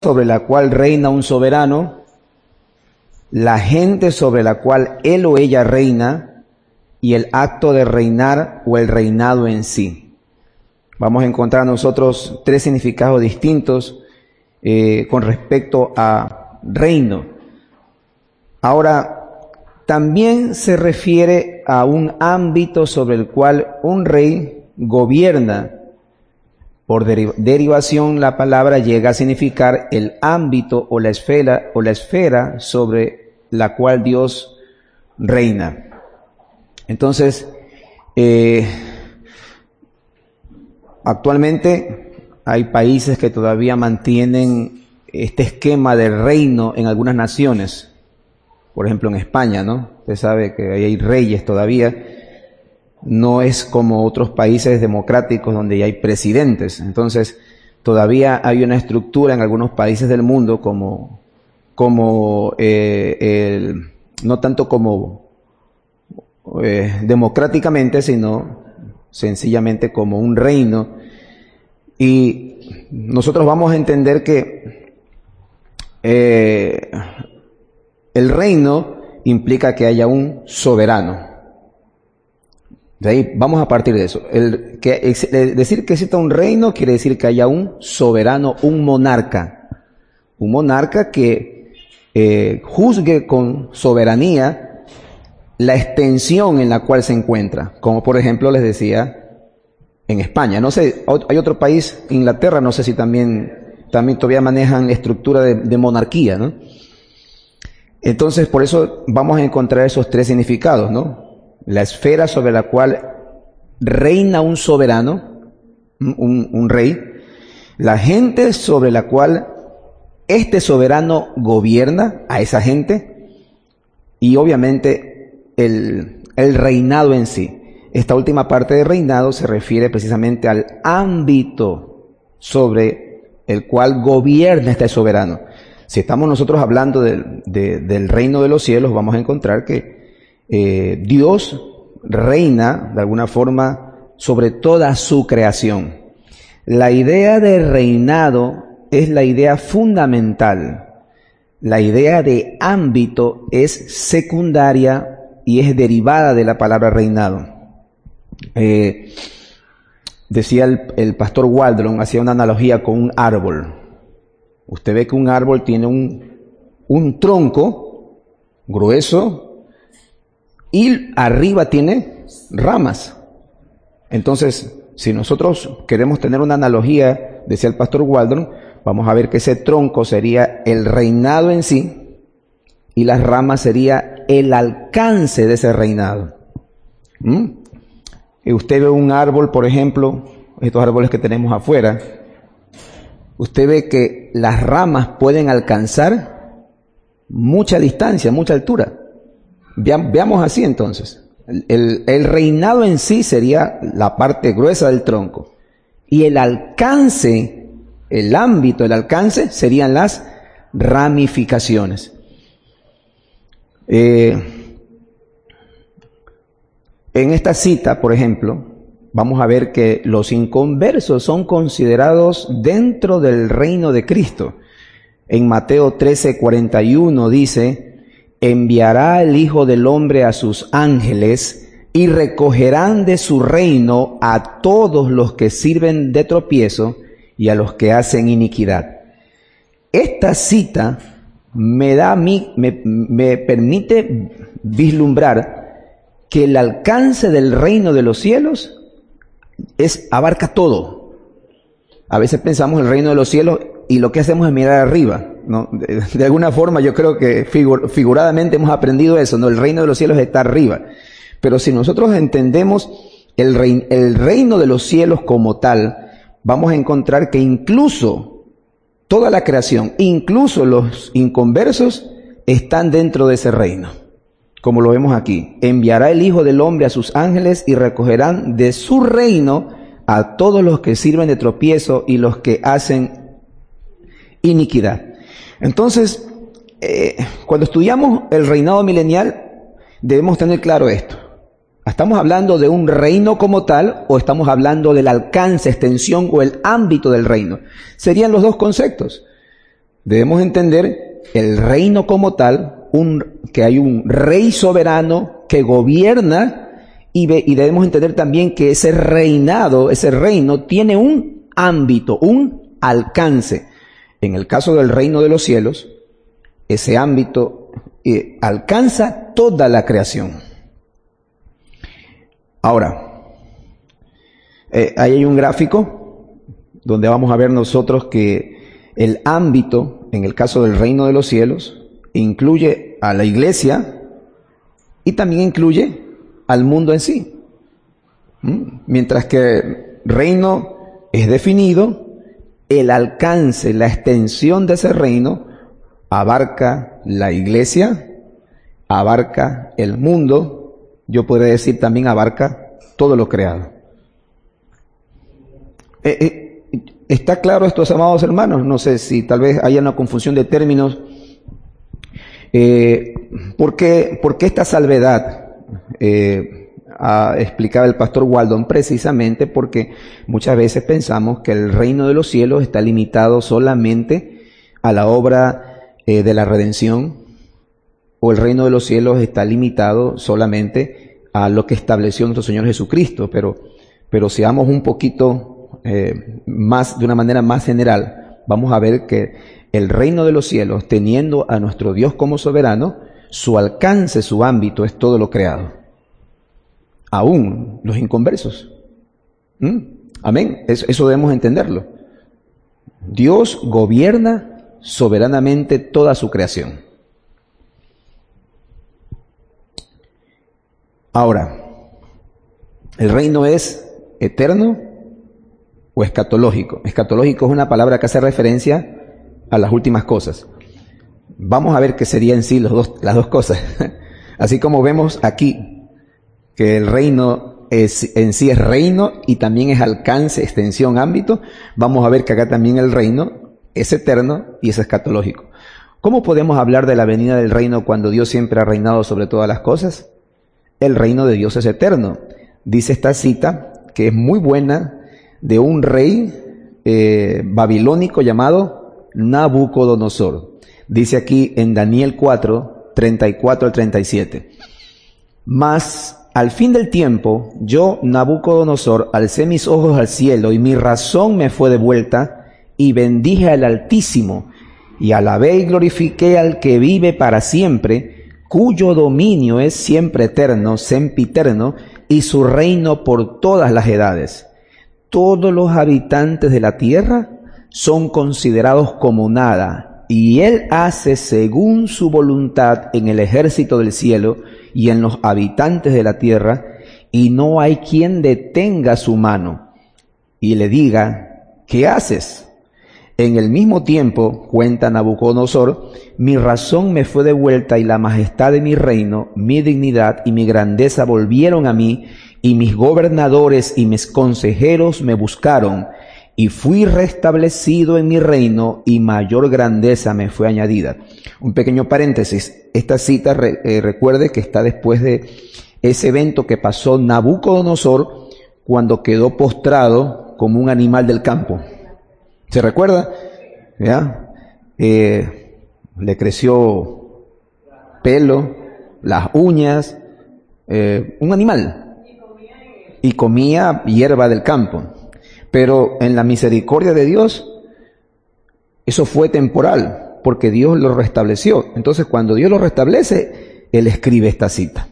sobre la cual reina un soberano, la gente sobre la cual él o ella reina y el acto de reinar o el reinado en sí. Vamos a encontrar nosotros tres significados distintos con respecto a reino. Ahora, también se refiere a un ámbito sobre el cual un rey gobierna. Por derivación, la palabra llega a significar el ámbito o la esfera sobre la cual Dios reina. Entonces, actualmente hay países que todavía mantienen este esquema de reino en algunas naciones. Por ejemplo, en España, ¿no? Usted sabe que ahí hay reyes todavía. No es como otros países democráticos donde ya hay presidentes. Entonces, todavía hay una estructura en algunos países del mundo no tanto como democráticamente, sino sencillamente como un reino. Y nosotros vamos a entender que el reino implica que haya un soberano. De ahí vamos a partir de eso. Decir que exista un reino quiere decir que haya un soberano, un monarca. Un monarca que juzgue con soberanía la extensión en la cual se encuentra. Como por ejemplo les decía en España. No sé, hay otro país, Inglaterra, no sé si también todavía manejan la estructura de monarquía, ¿no? Entonces por eso vamos a encontrar esos tres significados, ¿no? La esfera sobre la cual reina un soberano, un rey, la gente sobre la cual este soberano gobierna a esa gente y obviamente el reinado en sí. Esta última parte de reinado se refiere precisamente al ámbito sobre el cual gobierna este soberano. Si estamos nosotros hablando del reino de los cielos, vamos a encontrar que Dios reina de alguna forma sobre toda su creación. La idea de reinado es la idea fundamental. La idea de ámbito es secundaria y es derivada de la palabra reinado. Decía el pastor Waldron, hacía una analogía con un árbol. Usted ve que un árbol tiene un tronco grueso y arriba tiene ramas. Entonces, si nosotros queremos tener una analogía, decía el pastor Waldron, vamos a ver que ese tronco sería el reinado en sí y las ramas sería el alcance de ese reinado. Y usted ve un árbol, por ejemplo, estos árboles que tenemos afuera, usted ve que las ramas pueden alcanzar mucha distancia, mucha altura. Veamos así entonces. El reinado en sí sería la parte gruesa del tronco. Y el alcance, el ámbito, el alcance serían las ramificaciones. En esta cita, por ejemplo, vamos a ver que los inconversos son considerados dentro del reino de Cristo. En Mateo 13:41 dice: enviará el Hijo del Hombre a sus ángeles y recogerán de su reino a todos los que sirven de tropiezo y a los que hacen iniquidad. Esta cita me permite vislumbrar que el alcance del reino de los cielos abarca todo. A veces pensamos el reino de los cielos y lo que hacemos es mirar arriba, ¿no? De alguna forma yo creo que figuradamente hemos aprendido eso, ¿no? El reino de los cielos está arriba. Pero si nosotros entendemos el reino de los cielos como tal, vamos a encontrar que incluso toda la creación, incluso los inconversos, están dentro de ese reino. Como lo vemos aquí, enviará el Hijo del Hombre a sus ángeles y recogerán de su reino a todos los que sirven de tropiezo y los que hacen iniquidad. Entonces, cuando estudiamos el reinado milenial, debemos tener claro esto. ¿Estamos hablando de un reino como tal o estamos hablando del alcance, extensión o el ámbito del reino? Serían los dos conceptos. Debemos entender el reino como tal, que hay un rey soberano que gobierna, y debemos entender también que ese reinado, ese reino, tiene un ámbito, un alcance. En el caso del reino de los cielos, ese ámbito alcanza toda la creación. Ahora, ahí hay un gráfico donde vamos a ver nosotros que el ámbito, en el caso del reino de los cielos, incluye a la iglesia y también incluye al mundo en sí. Mientras que reino es definido, el alcance, la extensión de ese reino abarca la iglesia, abarca el mundo, yo podría decir también abarca todo lo creado. ¿Está claro esto, amados hermanos? No sé si tal vez haya una confusión de términos. ¿Por qué esta salvedad? Explicaba el pastor Waldon, precisamente porque muchas veces pensamos que el reino de los cielos está limitado solamente a la obra de la redención, o el reino de los cielos está limitado solamente a lo que estableció nuestro Señor Jesucristo, pero si vamos un poquito más, de una manera más general, vamos a ver que el reino de los cielos, teniendo a nuestro Dios como soberano, su alcance, su ámbito es todo lo creado, aún los inconversos. Amén. Eso debemos entenderlo. Dios gobierna soberanamente toda su creación. Ahora, ¿el reino es eterno o escatológico? Escatológico es una palabra que hace referencia a las últimas cosas. Vamos a ver qué sería en sí las dos cosas. Así como vemos aquí que el reino en sí es reino y también es alcance, extensión, ámbito, vamos a ver que acá también el reino es eterno y es escatológico. ¿Cómo podemos hablar de la venida del reino cuando Dios siempre ha reinado sobre todas las cosas? El reino de Dios es eterno. Dice esta cita, que es muy buena, de un rey babilónico llamado Nabucodonosor. Dice aquí en Daniel 4, 34 al 37. Mas al fin del tiempo, yo, Nabucodonosor, alcé mis ojos al cielo y mi razón me fue devuelta, y bendije al Altísimo, y alabé y glorifiqué al que vive para siempre, cuyo dominio es siempre eterno, sempiterno, y su reino por todas las edades. Todos los habitantes de la tierra son considerados como nada, y él hace según su voluntad en el ejército del cielo y en los habitantes de la tierra, y no hay quien detenga su mano y le diga, ¿qué haces? En el mismo tiempo, cuenta Nabucodonosor, mi razón me fue devuelta y la majestad de mi reino, mi dignidad y mi grandeza volvieron a mí, y mis gobernadores y mis consejeros me buscaron, y fui restablecido en mi reino, y mayor grandeza me fue añadida. Un pequeño paréntesis, esta cita recuerde que está después de ese evento que pasó Nabucodonosor cuando quedó postrado como un animal del campo. ¿Se recuerda? ¿Ya? Le creció pelo, las uñas, un animal. Y comía hierba del campo. Pero en la misericordia de Dios, eso fue temporal, porque Dios lo restableció. Entonces, cuando Dios lo restablece, Él escribe esta cita.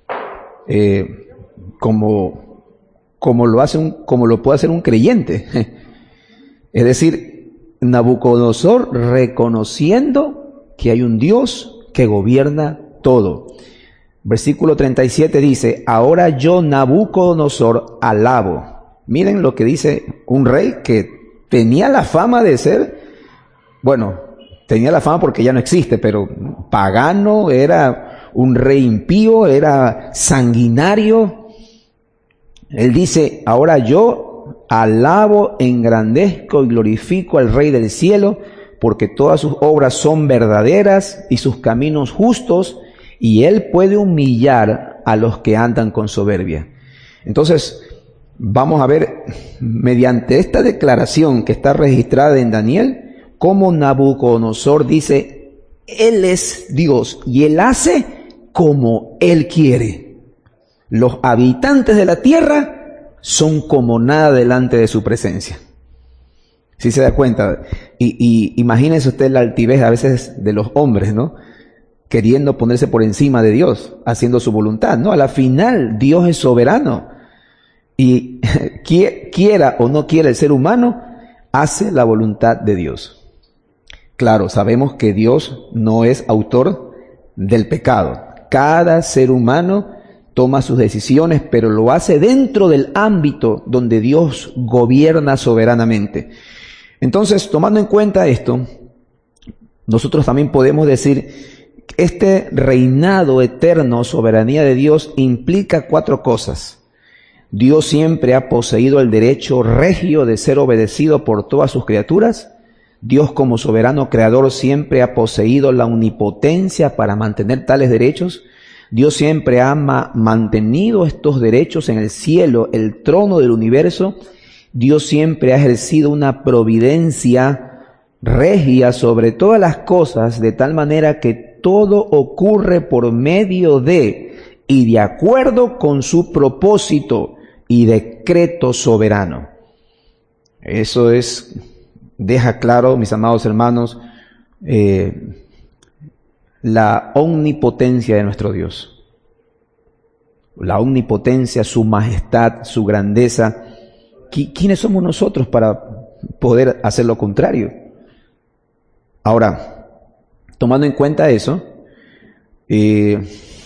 Como lo puede hacer un creyente. Es decir, Nabucodonosor reconociendo que hay un Dios que gobierna todo. Versículo 37 dice, ahora yo, Nabucodonosor, alabo. Miren lo que dice un rey que tenía la fama de ser, bueno, tenía la fama porque ya no existe, pero pagano, era un rey impío, era sanguinario. Él dice, ahora yo alabo, engrandezco y glorifico al Rey del cielo, porque todas sus obras son verdaderas y sus caminos justos, y él puede humillar a los que andan con soberbia. Entonces, vamos a ver, mediante esta declaración que está registrada en Daniel, cómo Nabucodonosor dice, Él es Dios y Él hace como Él quiere. Los habitantes de la tierra son como nada delante de su presencia. Si se da cuenta, y imagínese usted la altivez a veces de los hombres, ¿no? Queriendo ponerse por encima de Dios, haciendo su voluntad. No, a la final Dios es soberano. Y quiera o no quiera el ser humano, hace la voluntad de Dios. Claro, sabemos que Dios no es autor del pecado. Cada ser humano toma sus decisiones, pero lo hace dentro del ámbito donde Dios gobierna soberanamente. Entonces, tomando en cuenta esto, nosotros también podemos decir que este reinado eterno, soberanía de Dios, implica 4 cosas. Dios siempre ha poseído el derecho regio de ser obedecido por todas sus criaturas. Dios, como soberano creador, siempre ha poseído la omnipotencia para mantener tales derechos. Dios siempre ha mantenido estos derechos en el cielo, el trono del universo. Dios siempre ha ejercido una providencia regia sobre todas las cosas, de tal manera que todo ocurre por medio de y de acuerdo con su propósito y decreto soberano. Eso deja claro, mis amados hermanos, la omnipotencia de nuestro Dios. La omnipotencia, su majestad, su grandeza. ¿Quiénes somos nosotros para poder hacer lo contrario? Ahora, tomando en cuenta eso, el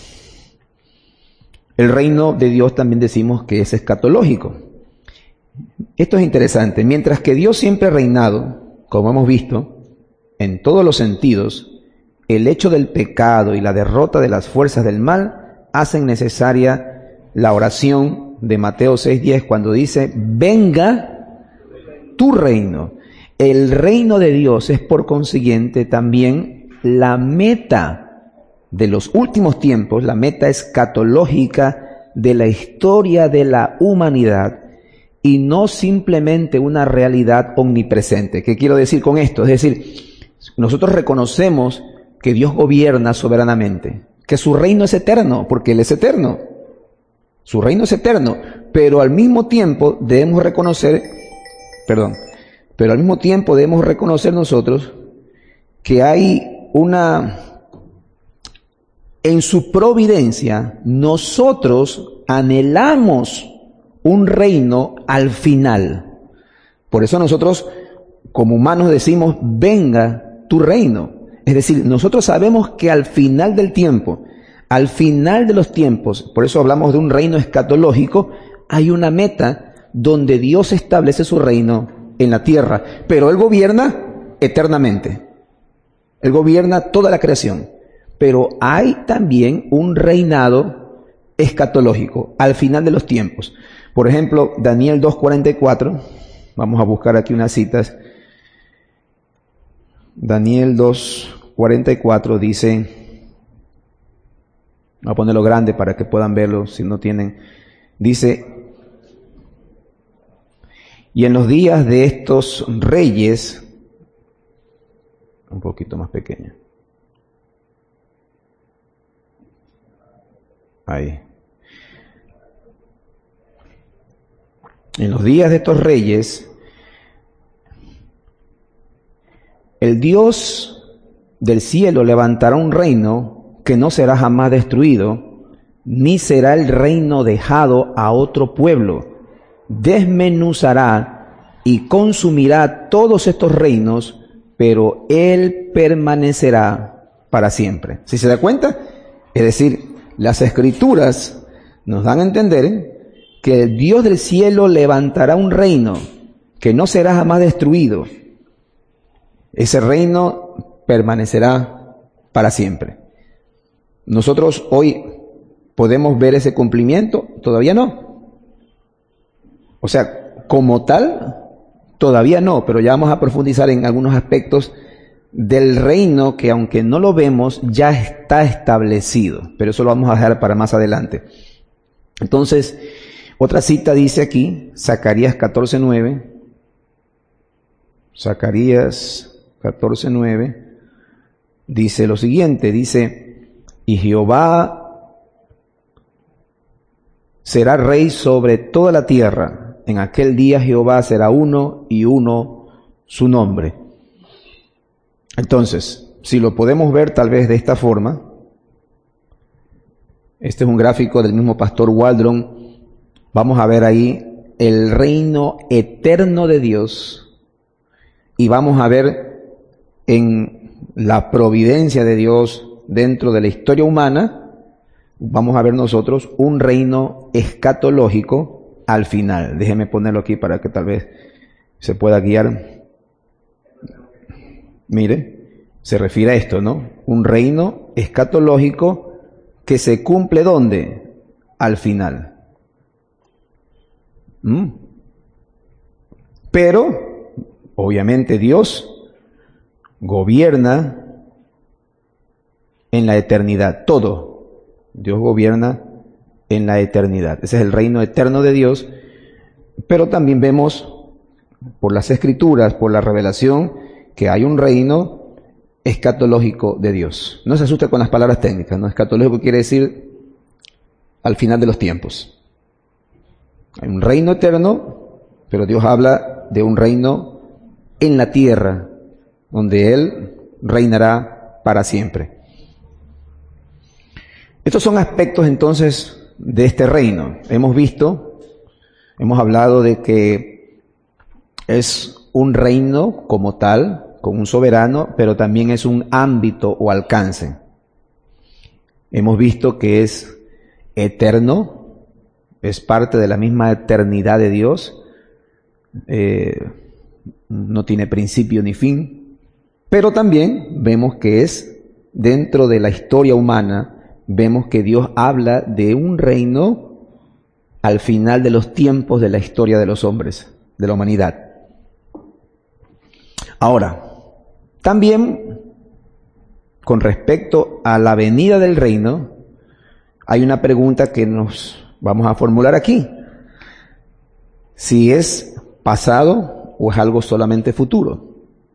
reino de Dios también decimos que es escatológico. Esto es interesante. Mientras que Dios siempre ha reinado, como hemos visto, en todos los sentidos, el hecho del pecado y la derrota de las fuerzas del mal hacen necesaria la oración de Mateo 6:10 cuando dice, venga tu reino. El reino de Dios es por consiguiente también la meta de los últimos tiempos, la meta escatológica de la historia de la humanidad y no simplemente una realidad omnipresente. ¿Qué quiero decir con esto? Es decir, nosotros reconocemos que Dios gobierna soberanamente, que su reino es eterno, porque Él es eterno. Su reino es eterno, pero al mismo tiempo debemos reconocer nosotros que hay en su providencia, nosotros anhelamos un reino al final. Por eso nosotros, como humanos, decimos, venga tu reino. Es decir, nosotros sabemos que al final del tiempo, al final de los tiempos, por eso hablamos de un reino escatológico, hay una meta donde Dios establece su reino en la tierra, pero Él gobierna eternamente. Él gobierna toda la creación, pero hay también un reinado escatológico al final de los tiempos. Por ejemplo, Daniel 2:44, vamos a buscar aquí unas citas. Daniel 2:44 dice, voy a ponerlo grande para que puedan verlo si no tienen, dice, y en los días de estos reyes, un poquito más pequeña, ahí, en los días de estos reyes, el Dios del cielo levantará un reino que no será jamás destruido, ni será el reino dejado a otro pueblo. Desmenuzará y consumirá todos estos reinos, pero Él permanecerá para siempre. ¿Sí se da cuenta? Es decir, las Escrituras nos dan a entender que el Dios del cielo levantará un reino que no será jamás destruido. Ese reino permanecerá para siempre. ¿Nosotros hoy podemos ver ese cumplimiento? Todavía no. O sea, como tal, todavía no, pero ya vamos a profundizar en algunos aspectos del reino que, aunque no lo vemos, ya está establecido. Pero eso lo vamos a dejar para más adelante. Entonces, otra cita dice aquí, Zacarías 14:9. Zacarías 14:9, dice lo siguiente, dice, y Jehová será rey sobre toda la tierra. En aquel día Jehová será uno y uno su nombre. Entonces, si lo podemos ver tal vez de esta forma, este es un gráfico del mismo pastor Waldron, vamos a ver ahí el reino eterno de Dios y vamos a ver en la providencia de Dios dentro de la historia humana, vamos a ver nosotros un reino escatológico al final. Déjeme ponerlo aquí para que tal vez se pueda guiar. Mire, se refiere a esto, ¿no? Un reino escatológico que se cumple ¿dónde? Al final. Pero, obviamente Dios gobierna en la eternidad, todo. Dios gobierna en la eternidad. Ese es el reino eterno de Dios, pero también vemos por las Escrituras, por la revelación, que hay un reino escatológico de Dios. No se asuste con las palabras técnicas, ¿no? Escatológico quiere decir al final de los tiempos. Hay un reino eterno, pero Dios habla de un reino en la tierra, donde Él reinará para siempre. Estos son aspectos entonces de este reino. Hemos hablado de que es un reino como tal, con un soberano, pero también es un ámbito o alcance. Hemos visto que es eterno, es parte de la misma eternidad de Dios, no tiene principio ni fin, pero también vemos que es dentro de la historia humana, vemos que Dios habla de un reino al final de los tiempos de la historia de los hombres, de la humanidad. Ahora, también con respecto a la venida del reino, hay una pregunta que nos vamos a formular aquí. Si es pasado o es algo solamente futuro.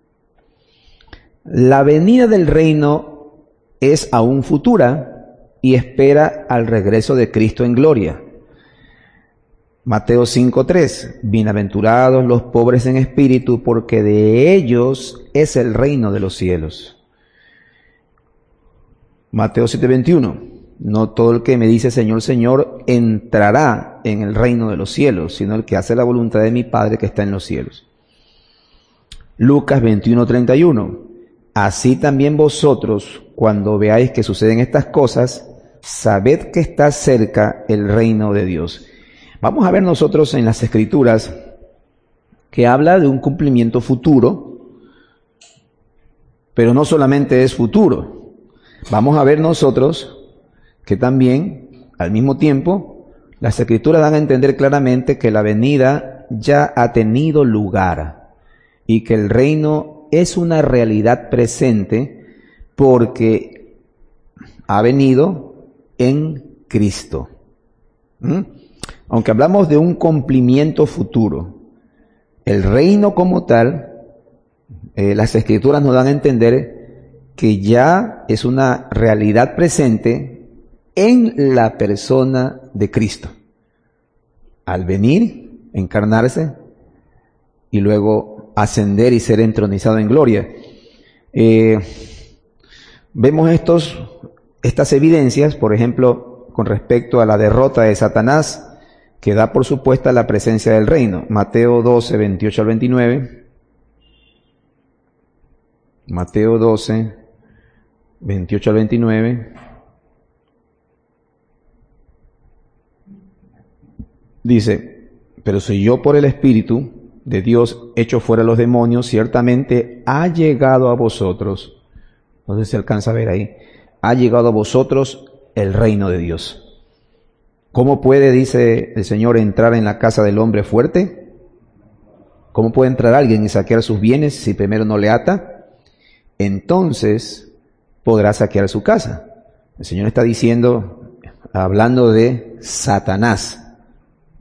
La venida del reino es aún futura y espera al regreso de Cristo en gloria. Mateo 5:3, bienaventurados los pobres en espíritu, porque de ellos es el reino de los cielos. Mateo 7:21, no todo el que me dice Señor, Señor, entrará en el reino de los cielos, sino el que hace la voluntad de mi Padre que está en los cielos. Lucas 21:31, así también vosotros, cuando veáis que suceden estas cosas, sabed que está cerca el reino de Dios. Vamos a ver nosotros en las Escrituras que habla de un cumplimiento futuro, pero no solamente es futuro. Vamos a ver nosotros que también, al mismo tiempo, las Escrituras dan a entender claramente que la venida ya ha tenido lugar y que el reino es una realidad presente porque ha venido en Cristo. Aunque hablamos de un cumplimiento futuro, el reino como tal, las Escrituras nos dan a entender que ya es una realidad presente en la persona de Cristo. Al venir, encarnarse y luego ascender y ser entronizado en gloria. Vemos estas evidencias, por ejemplo, con respecto a la derrota de Satanás, que da por supuesta la presencia del reino. Mateo 12, 28 al 29. Mateo 12, 28 al 29. Dice, pero si yo por el Espíritu de Dios echo fuera los demonios, ciertamente ha llegado a vosotros, no sé si se alcanza a ver ahí, ha llegado a vosotros el reino de Dios. ¿Cómo puede, dice el Señor, entrar en la casa del hombre fuerte? ¿Cómo puede entrar alguien y saquear sus bienes si primero no le ata? Entonces podrá saquear su casa. El Señor está diciendo, hablando de Satanás.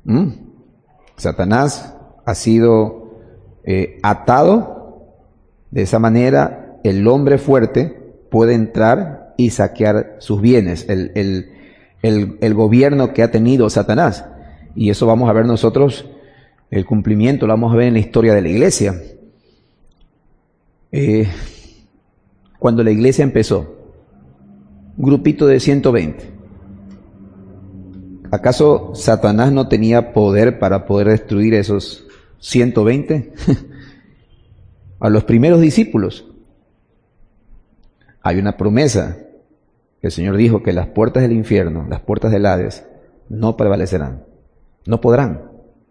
Satanás ha sido atado De esa manera, el hombre fuerte puede entrar y saquear sus bienes, el gobierno que ha tenido Satanás. Y eso vamos a ver nosotros, el cumplimiento, lo vamos a ver en la historia de la iglesia. Cuando la iglesia empezó, un grupito de 120. ¿Acaso Satanás no tenía poder para poder destruir esos 120? A los primeros discípulos. Hay una promesa. El Señor dijo que las puertas del infierno, las puertas del Hades, no prevalecerán. No podrán.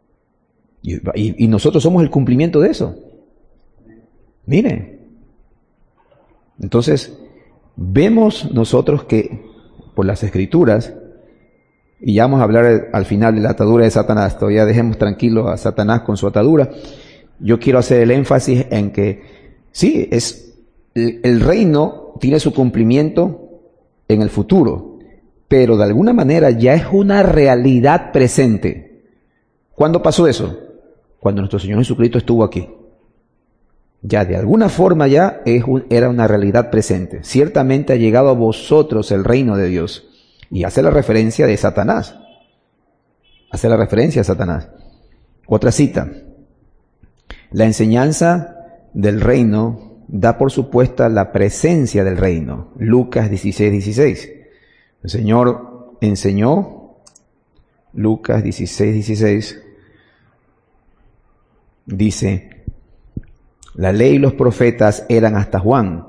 Y nosotros somos el cumplimiento de eso. Mire. Entonces, vemos nosotros que por las Escrituras, y ya vamos a hablar al final de la atadura de Satanás, todavía dejemos tranquilo a Satanás con su atadura. Yo quiero hacer el énfasis en que sí, el reino tiene su cumplimiento en el futuro, pero de alguna manera ya es una realidad presente. ¿Cuándo pasó eso? Cuando nuestro Señor Jesucristo estuvo aquí. Ya de alguna forma ya era una realidad presente. Ciertamente ha llegado a vosotros el reino de Dios. Y hace la referencia de Satanás. Hace la referencia a Satanás. Otra cita. La enseñanza del reino da por supuesta la presencia del reino. Lucas 16:16. El Señor enseñó, Lucas 16:16, dice, la ley y los profetas eran hasta Juan.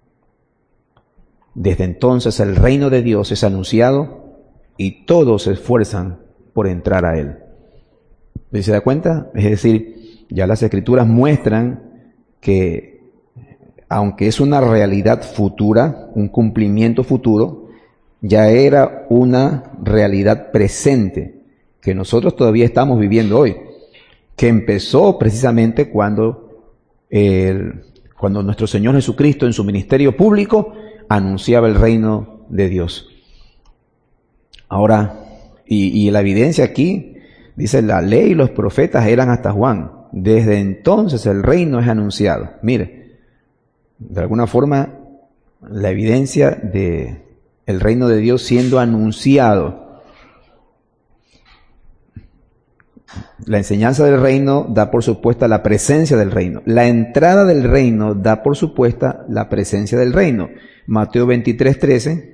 Desde entonces el reino de Dios es anunciado y todos se esfuerzan por entrar a él. ¿Se da cuenta? Es decir, ya las Escrituras muestran que, aunque es una realidad futura, un cumplimiento futuro, ya era una realidad presente que nosotros todavía estamos viviendo hoy, que empezó precisamente cuando nuestro Señor Jesucristo en su ministerio público anunciaba el reino de Dios. Ahora, y la evidencia aquí, dice, la ley y los profetas eran hasta Juan. Desde entonces el reino es anunciado. Mire, de alguna forma, la evidencia de el reino de Dios siendo anunciado. La enseñanza del reino da por supuesta la presencia del reino. La entrada del reino da por supuesta la presencia del reino. Mateo 23:13.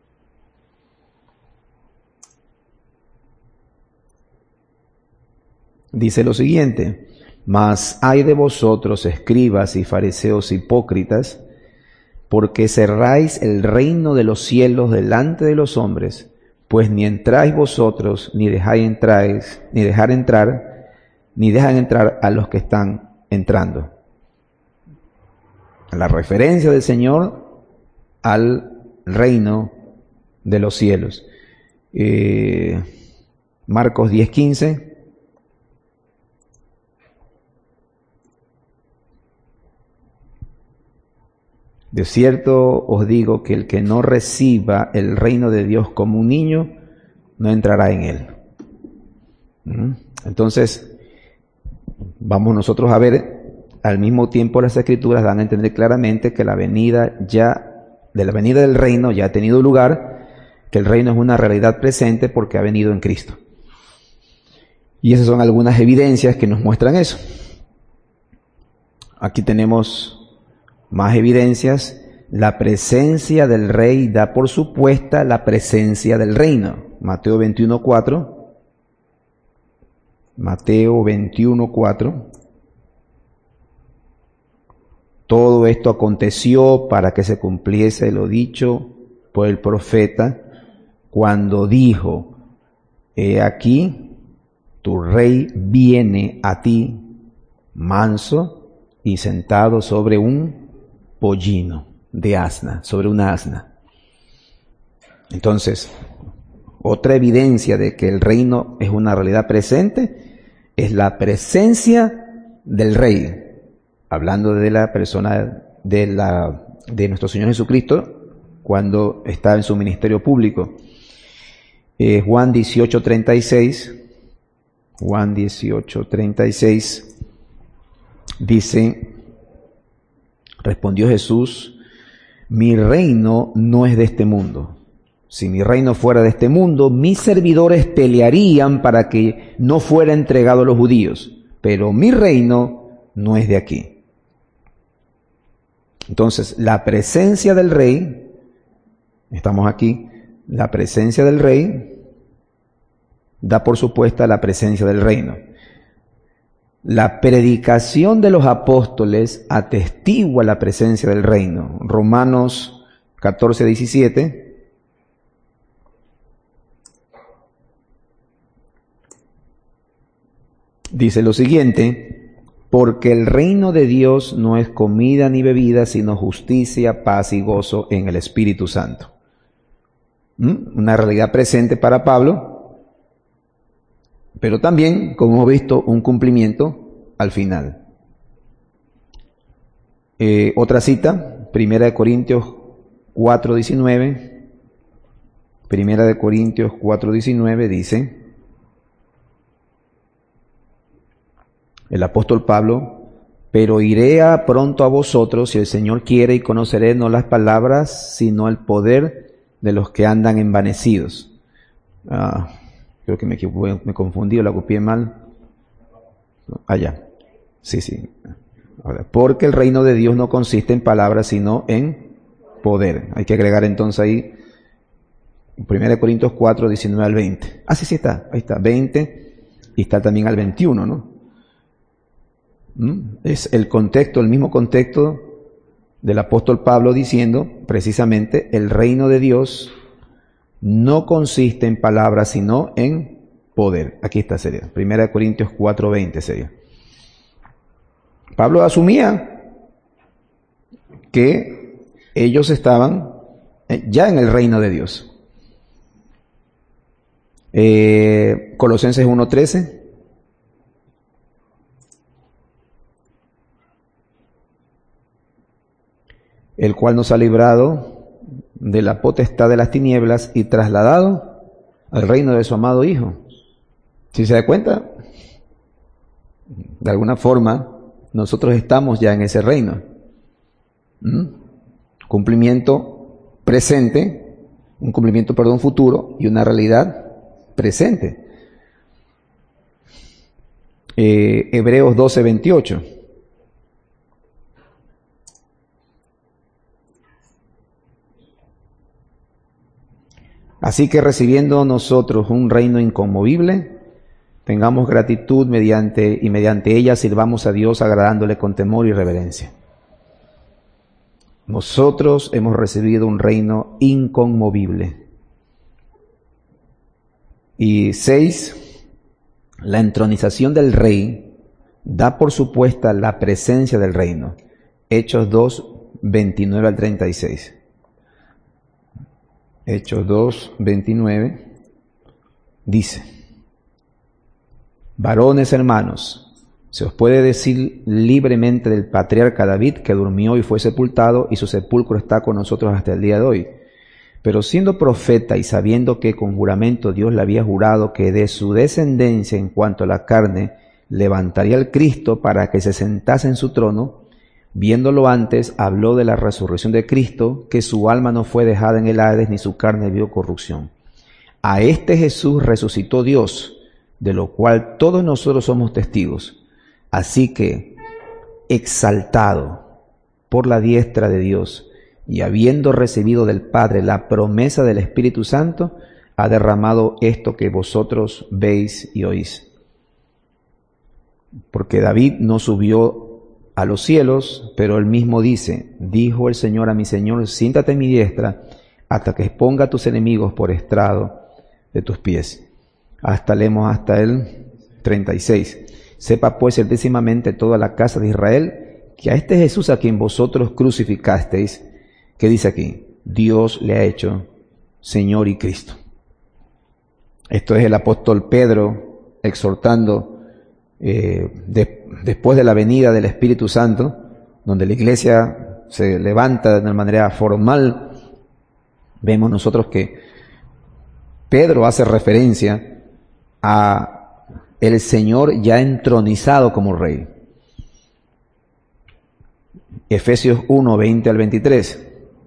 Dice lo siguiente: mas ay de vosotros, escribas y fariseos hipócritas, porque cerráis el reino de los cielos delante de los hombres, pues ni entráis vosotros, ni dejan entrar a los que están entrando. La referencia del Señor al reino de los cielos. Marcos 10:15. De cierto os digo que el que no reciba el reino de Dios como un niño, no entrará en él. Entonces, vamos nosotros a ver, al mismo tiempo las Escrituras dan a entender claramente que la venida del reino ya ha tenido lugar, que el reino es una realidad presente porque ha venido en Cristo. Y esas son algunas evidencias que nos muestran eso. Aquí tenemos más evidencias. La presencia del rey da por supuesta la presencia del reino. Mateo 21:4. Mateo 21:4. Todo esto aconteció para que se cumpliese lo dicho por el profeta cuando dijo: he aquí, tu rey viene a ti manso y sentado sobre un pollino de asna, sobre una asna. Entonces, otra evidencia de que el reino es una realidad presente es la presencia del rey, hablando de la persona de nuestro Señor Jesucristo cuando está en su ministerio público. Juan 18:36, Juan 18:36 dice: Respondió Jesús: mi reino no es de este mundo. Si mi reino fuera de este mundo, mis servidores pelearían para que no fuera entregado a los judíos. Pero mi reino no es de aquí. Entonces, la presencia del rey, estamos aquí, la presencia del rey da por supuesta la presencia del reino. La predicación de los apóstoles atestigua la presencia del reino. Romanos 14:17. Dice lo siguiente: porque el reino de Dios no es comida ni bebida, sino justicia, paz y gozo en el Espíritu Santo. Una realidad presente para Pablo, pero también, como hemos visto, un cumplimiento al final. Otra cita, 1 Corintios 4:19. 1 Corintios 4:19 dice el apóstol Pablo: pero iré pronto a vosotros si el Señor quiere, y conoceré no las palabras, sino el poder de los que andan envanecidos. Creo que me confundí o la copié mal. Allá. Sí. Ahora, porque el reino de Dios no consiste en palabras, sino en poder. Hay que agregar entonces ahí 1 Corintios 4, 19 al 20. Sí está. Ahí está, 20. Y está también al 21, ¿no? Es el contexto, el mismo contexto del apóstol Pablo diciendo precisamente: el reino de Dios no consiste en palabras, sino en poder. Aquí está, sería 1 Corintios 4:20 sería. Pablo asumía que ellos estaban ya en el reino de Dios. Colosenses 1:13. El cual nos ha librado de la potestad de las tinieblas y trasladado al reino de su amado Hijo. ¿Sí se da cuenta? De alguna forma, nosotros estamos ya en ese reino. Cumplimiento presente, un cumplimiento, futuro, y una realidad presente. Hebreos 12:28. Así que recibiendo nosotros un reino inconmovible, tengamos gratitud mediante ella sirvamos a Dios agradándole con temor y reverencia. Nosotros hemos recibido un reino inconmovible. Y 6, la entronización del rey da por supuesta la presencia del reino. Hechos 2, 29 al 36. Hechos 2, 29, dice: varones hermanos, se os puede decir libremente del patriarca David, que durmió y fue sepultado, y su sepulcro está con nosotros hasta el día de hoy. Pero siendo profeta y sabiendo que con juramento Dios le había jurado que de su descendencia en cuanto a la carne levantaría al Cristo para que se sentase en su trono, viéndolo antes, habló de la resurrección de Cristo, que su alma no fue dejada en el Hades, ni su carne vio corrupción. A este Jesús resucitó Dios, de lo cual todos nosotros somos testigos. Así que, exaltado por la diestra de Dios, y habiendo recibido del Padre la promesa del Espíritu Santo, ha derramado esto que vosotros veis y oís. Porque David no subió a los cielos, pero él mismo dice: dijo el Señor a mi Señor, siéntate en mi diestra, hasta que exponga a tus enemigos por estrado de tus pies. Leemos hasta el 36. Sepa pues certísimamente toda la casa de Israel, que a este Jesús a quien vosotros crucificasteis, ¿qué dice aquí? Dios le ha hecho Señor y Cristo. Esto es el apóstol Pedro exhortando después de la venida del Espíritu Santo, donde la iglesia se levanta de una manera formal. Vemos nosotros que Pedro hace referencia a el Señor ya entronizado como rey. Efesios 1, 20 al 23.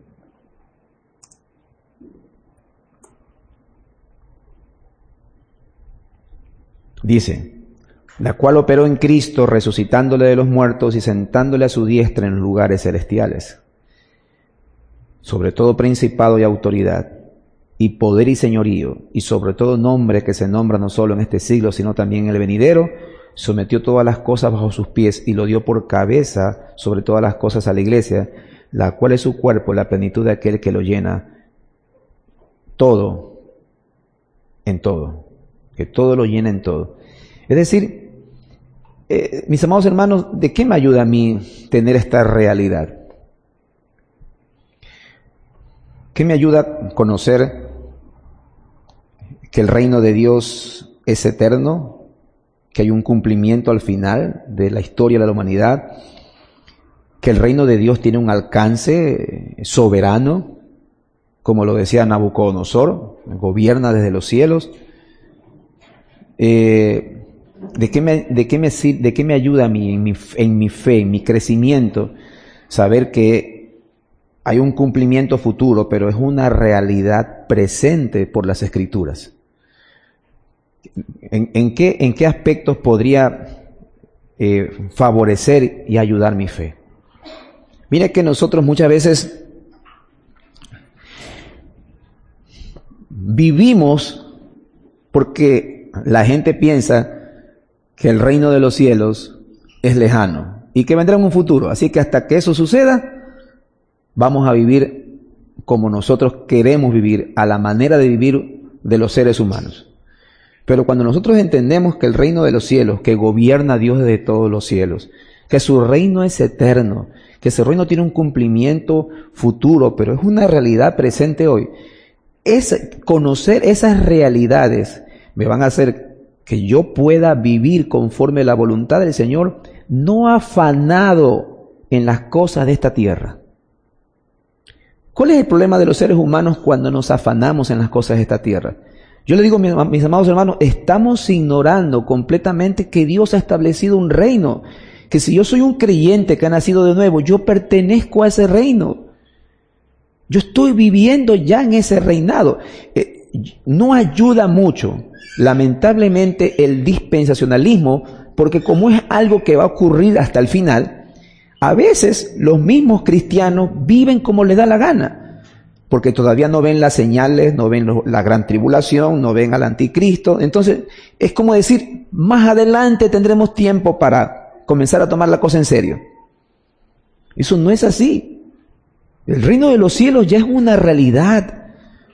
Dice, la cual operó en Cristo, resucitándole de los muertos y sentándole a su diestra en los lugares celestiales, sobre todo principado y autoridad, y poder y señorío, y sobre todo nombre que se nombra no solo en este siglo, sino también en el venidero, sometió todas las cosas bajo sus pies y lo dio por cabeza sobre todas las cosas a la iglesia, la cual es su cuerpo, la plenitud de aquel que lo llena todo en todo, que todo lo llena en todo. Es decir, mis amados hermanos, ¿de qué me ayuda a mí tener esta realidad? ¿Qué me ayuda a conocer que el reino de Dios es eterno? Que hay un cumplimiento al final de la historia de la humanidad, que el reino de Dios tiene un alcance soberano, como lo decía Nabucodonosor, gobierna desde los cielos. ¿De qué me ayuda a mí en mi fe, en mi crecimiento, saber que hay un cumplimiento futuro, pero es una realidad presente por las Escrituras? ¿En qué aspectos podría favorecer y ayudar mi fe? Mire que nosotros muchas veces vivimos porque la gente piensa que el reino de los cielos es lejano y que vendrá en un futuro. Así que hasta que eso suceda, vamos a vivir como nosotros queremos vivir, a la manera de vivir de los seres humanos. Pero cuando nosotros entendemos que el reino de los cielos, que gobierna Dios de todos los cielos, que su reino es eterno, que ese reino tiene un cumplimiento futuro, pero es una realidad presente hoy, conocer esas realidades me van a hacer que yo pueda vivir conforme a la voluntad del Señor, no afanado en las cosas de esta tierra. ¿Cuál es el problema de los seres humanos cuando nos afanamos en las cosas de esta tierra? Yo le digo, mis amados hermanos, estamos ignorando completamente que Dios ha establecido un reino, que si yo soy un creyente que ha nacido de nuevo, yo pertenezco a ese reino. Yo estoy viviendo ya en ese reinado. No ayuda mucho, lamentablemente, el dispensacionalismo, porque como es algo que va a ocurrir hasta el final, a veces los mismos cristianos viven como les da la gana. Porque todavía no ven las señales, no ven la gran tribulación, no ven al anticristo. Entonces, es como decir, más adelante tendremos tiempo para comenzar a tomar la cosa en serio. Eso no es así. El reino de los cielos ya es una realidad.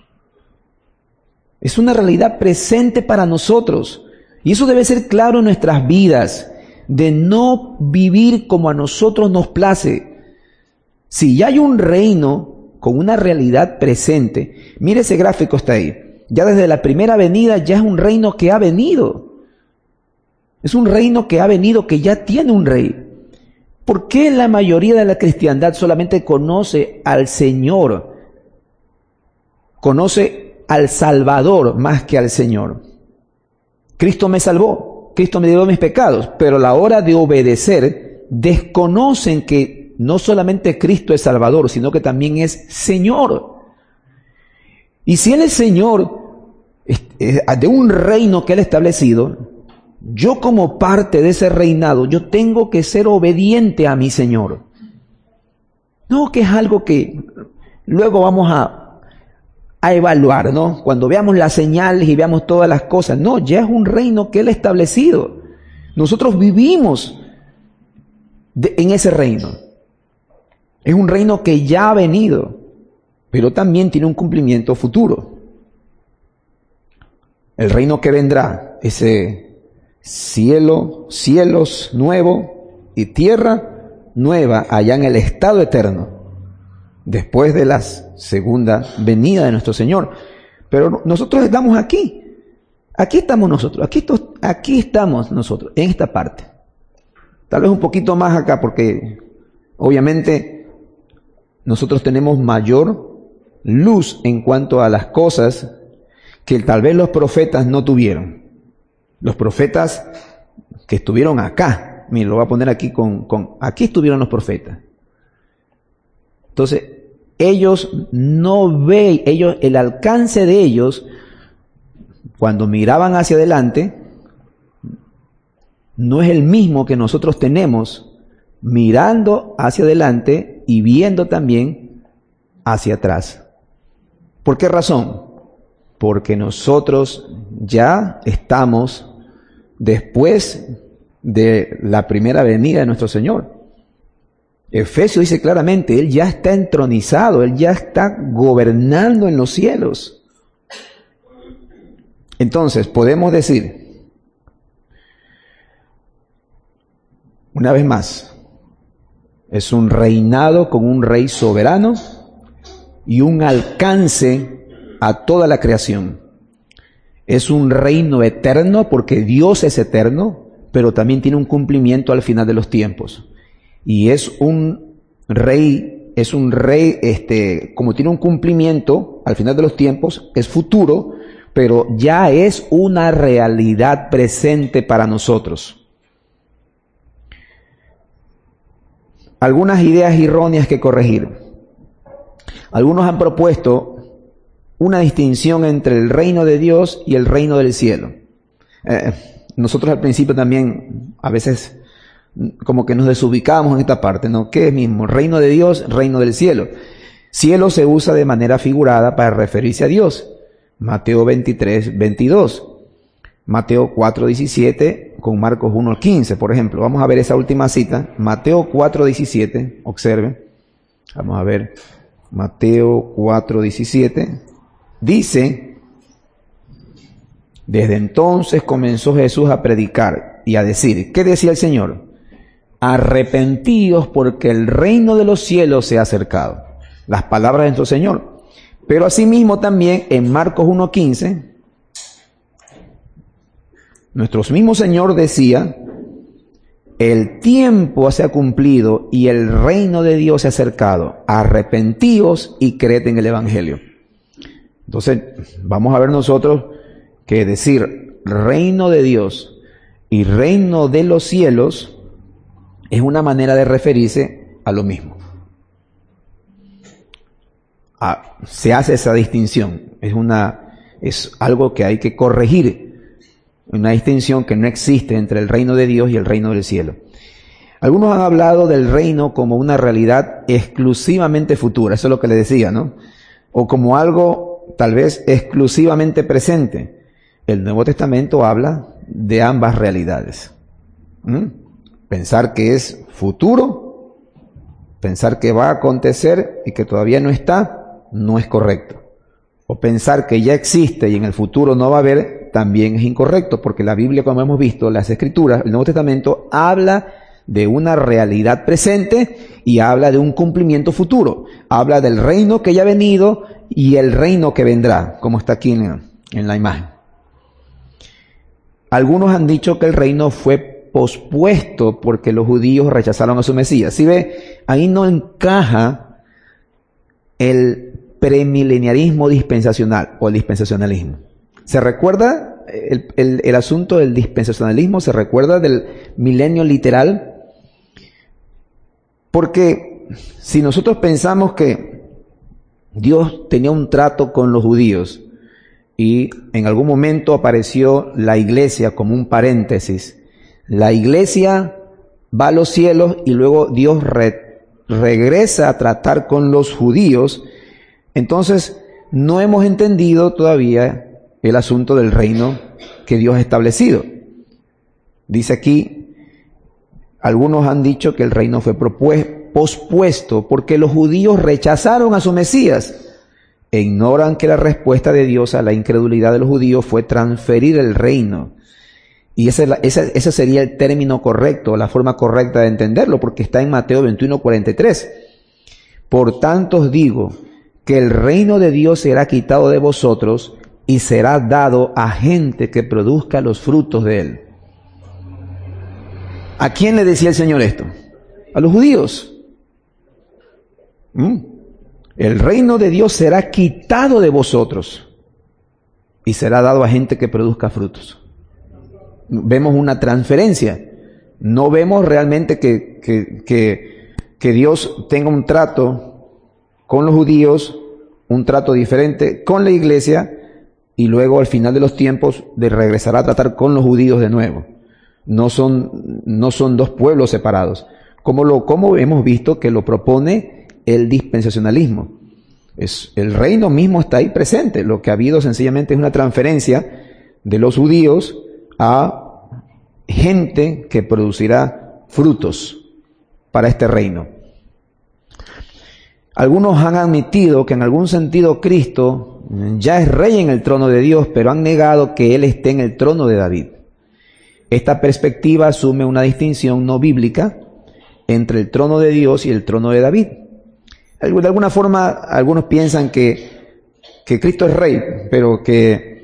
Es una realidad presente para nosotros. Y eso debe ser claro en nuestras vidas, de no vivir como a nosotros nos place. Si ya hay un reino con una realidad presente. Mire, ese gráfico está ahí. Ya desde la primera venida ya es un reino que ha venido. Es un reino que ha venido, que ya tiene un rey. ¿Por qué la mayoría de la cristiandad solamente conoce al Señor? Conoce al Salvador más que al Señor. Cristo me salvó, Cristo me dio mis pecados, pero a la hora de obedecer desconocen que no solamente Cristo es Salvador, sino que también es Señor. Y si Él es Señor de un reino que Él ha establecido, yo como parte de ese reinado, yo tengo que ser obediente a mi Señor. No que es algo que luego vamos a evaluar, ¿no? Cuando veamos las señales y veamos todas las cosas. No, ya es un reino que Él ha establecido. Nosotros vivimos en ese reino. Es un reino que ya ha venido, pero también tiene un cumplimiento futuro. El reino que vendrá, ese cielos nuevo y tierra nueva allá en el estado eterno, después de la segunda venida de nuestro Señor. Pero nosotros estamos aquí. Aquí estamos nosotros. Aquí estamos nosotros, en esta parte. Tal vez un poquito más acá, porque obviamente nosotros tenemos mayor luz en cuanto a las cosas que tal vez los profetas no tuvieron. Los profetas que estuvieron acá, miren, lo voy a poner aquí aquí estuvieron los profetas. Entonces, ellos no ven, el alcance de ellos, cuando miraban hacia adelante, no es el mismo que nosotros tenemos mirando hacia adelante y viendo también hacia atrás. ¿Por qué razón? Porque nosotros ya estamos después de la primera venida de nuestro Señor. Efesios dice claramente, Él ya está entronizado, Él ya está gobernando en los cielos. Entonces, podemos decir, una vez más, es un reinado con un rey soberano y un alcance a toda la creación. Es un reino eterno porque Dios es eterno, pero también tiene un cumplimiento al final de los tiempos. Y es un rey, como tiene un cumplimiento al final de los tiempos, es futuro, pero ya es una realidad presente para nosotros. Algunas ideas erróneas que corregir. Algunos han propuesto una distinción entre el reino de Dios y el reino del cielo. Nosotros al principio también a veces como que nos desubicamos en esta parte, ¿no? ¿Qué es mismo? Reino de Dios, reino del cielo. Cielo se usa de manera figurada para referirse a Dios. Mateo 23, 22. Mateo 4, 17 con Marcos 1, 15, por ejemplo. Vamos a ver esa última cita. Mateo 4, 17. Observen. Vamos a ver. Mateo 4, 17. Dice, desde entonces comenzó Jesús a predicar y a decir, ¿qué decía el Señor? Arrepentíos porque el reino de los cielos se ha acercado. Las palabras de nuestro Señor. Pero asimismo también en Marcos 1:15, nuestro mismo Señor decía, el tiempo se ha cumplido y el reino de Dios se ha acercado. Arrepentíos y creed en el Evangelio. Entonces, vamos a ver nosotros que decir reino de Dios y reino de los cielos es una manera de referirse a lo mismo. Se hace esa distinción. Es algo que hay que corregir. Una distinción que no existe entre el reino de Dios y el reino del cielo. Algunos han hablado del reino como una realidad exclusivamente futura. Eso es lo que le decía, ¿no? O como algo tal vez exclusivamente presente. El Nuevo Testamento habla de ambas realidades. Pensar que es futuro, pensar que va a acontecer y que todavía no está, no es correcto. O pensar que ya existe y en el futuro no va a haber, también es incorrecto, porque la Biblia, como hemos visto, las Escrituras, el Nuevo Testamento, habla de una realidad presente y habla de un cumplimiento futuro. Habla del reino que ya ha venido y el reino que vendrá, como está aquí en la imagen. Algunos han dicho que el reino fue pospuesto porque los judíos rechazaron a su Mesías. ¿Sí ve? Ahí no encaja el premileniarismo dispensacional o el dispensacionalismo. ¿Se recuerda el asunto del dispensacionalismo? ¿Se recuerda del milenio literal? Porque si nosotros pensamos que Dios tenía un trato con los judíos y en algún momento apareció la iglesia como un paréntesis, la iglesia va a los cielos y luego Dios regresa a tratar con los judíos, entonces no hemos entendido todavía el asunto del reino que Dios ha establecido. Dice aquí, algunos han dicho que el reino fue pospuesto porque los judíos rechazaron a su Mesías e ignoran que la respuesta de Dios a la incredulidad de los judíos fue transferir el reino. Y ese sería el término correcto, la forma correcta de entenderlo, porque está en Mateo 21:43. Por tanto os digo que el reino de Dios será quitado de vosotros y será dado a gente que produzca los frutos de él. ¿A quién le decía el Señor esto? A los judíos. El reino de Dios será quitado de vosotros y será dado a gente que produzca frutos. Vemos una transferencia. No vemos realmente que Dios tenga un trato con los judíos, un trato diferente con la iglesia, y luego al final de los tiempos regresará a tratar con los judíos de nuevo. No son dos pueblos separados, como hemos visto que lo propone el dispensacionalismo. El reino mismo está ahí presente. Lo que ha habido sencillamente es una transferencia de los judíos a gente que producirá frutos para este reino. Algunos han admitido que en algún sentido Cristo ya es rey en el trono de Dios, pero han negado que Él esté en el trono de David. Esta perspectiva asume una distinción no bíblica entre el trono de Dios y el trono de David. De alguna forma, algunos piensan que Cristo es rey, pero que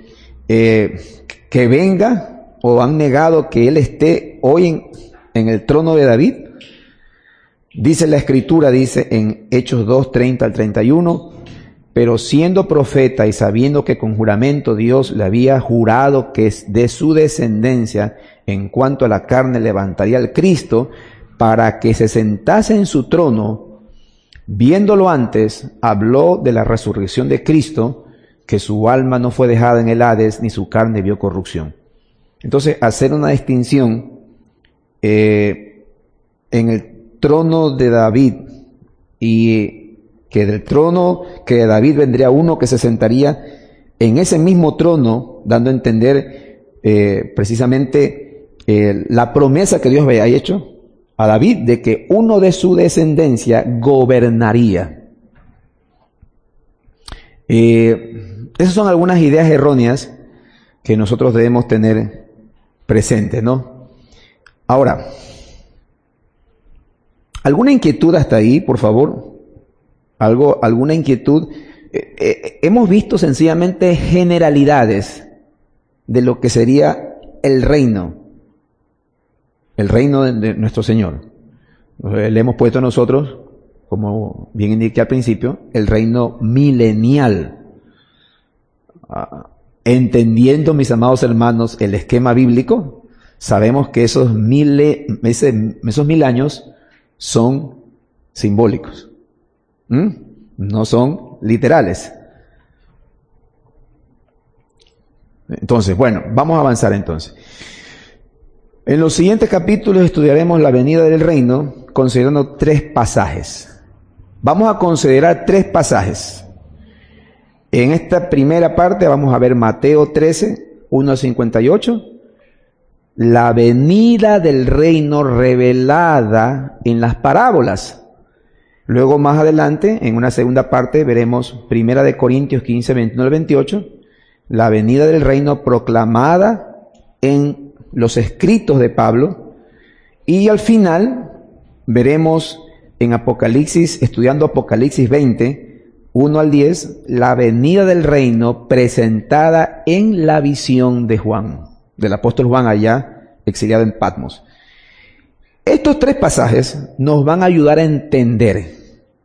venga, o han negado que Él esté hoy en el trono de David. Dice la Escritura, dice en Hechos 2, 30 al 31, pero siendo profeta y sabiendo que con juramento Dios le había jurado que de su descendencia, en cuanto a la carne, levantaría al Cristo para que se sentase en su trono, viéndolo antes, habló de la resurrección de Cristo, que su alma no fue dejada en el Hades, ni su carne vio corrupción. Entonces, hacer una distinción en el trono de David, y que del trono que de David vendría uno que se sentaría en ese mismo trono, dando a entender precisamente la promesa que Dios había hecho a David de que uno de su descendencia gobernaría. Esas son algunas ideas erróneas que nosotros debemos tener presentes, ¿no? Ahora, ¿alguna inquietud hasta ahí, por favor? ¿Alguna inquietud? Hemos visto sencillamente generalidades de lo que sería el reino de nuestro Señor. Le hemos puesto nosotros, como bien indiqué al principio, el reino milenial. Entendiendo, mis amados hermanos, el esquema bíblico, sabemos que esos 1000 años son simbólicos, no son literales. Entonces, bueno, vamos a avanzar entonces. En los siguientes capítulos estudiaremos la venida del reino considerando 3 pasajes. Vamos a considerar 3 pasajes. En esta primera parte vamos a ver Mateo 13, 1 al 58, la venida del reino revelada en las parábolas. Luego más adelante, en una segunda parte, veremos 1 Corintios 15, 21 al 28, la venida del reino proclamada en los escritos de Pablo. Y al final veremos en Apocalipsis, estudiando Apocalipsis 20, 1 al 10, la venida del reino presentada en la visión de Juan, del apóstol Juan allá exiliado en Patmos. Estos 3 pasajes nos van a ayudar a entender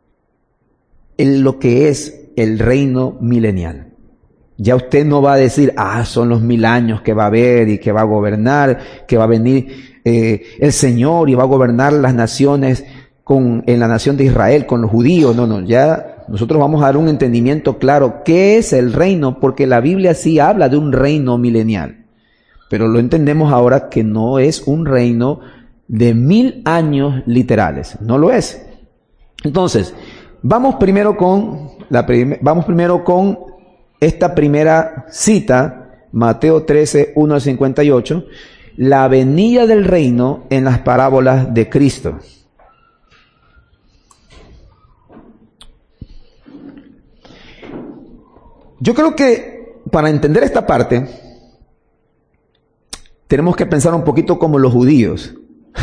lo que es el reino milenial. Ya usted no va a decir, son los 1000 años que va a haber y que va a gobernar, que va a venir el Señor y va a gobernar las naciones en la nación de Israel, con los judíos. No, ya nosotros vamos a dar un entendimiento claro qué es el reino, porque la Biblia sí habla de un reino milenial. Pero lo entendemos ahora que no es un reino de 1000 años literales, no lo es. Entonces, vamos primero con esta primera cita, Mateo 13, 1 al 58, la venida del reino en las parábolas de Cristo. Yo creo que para entender esta parte, tenemos que pensar un poquito como los judíos,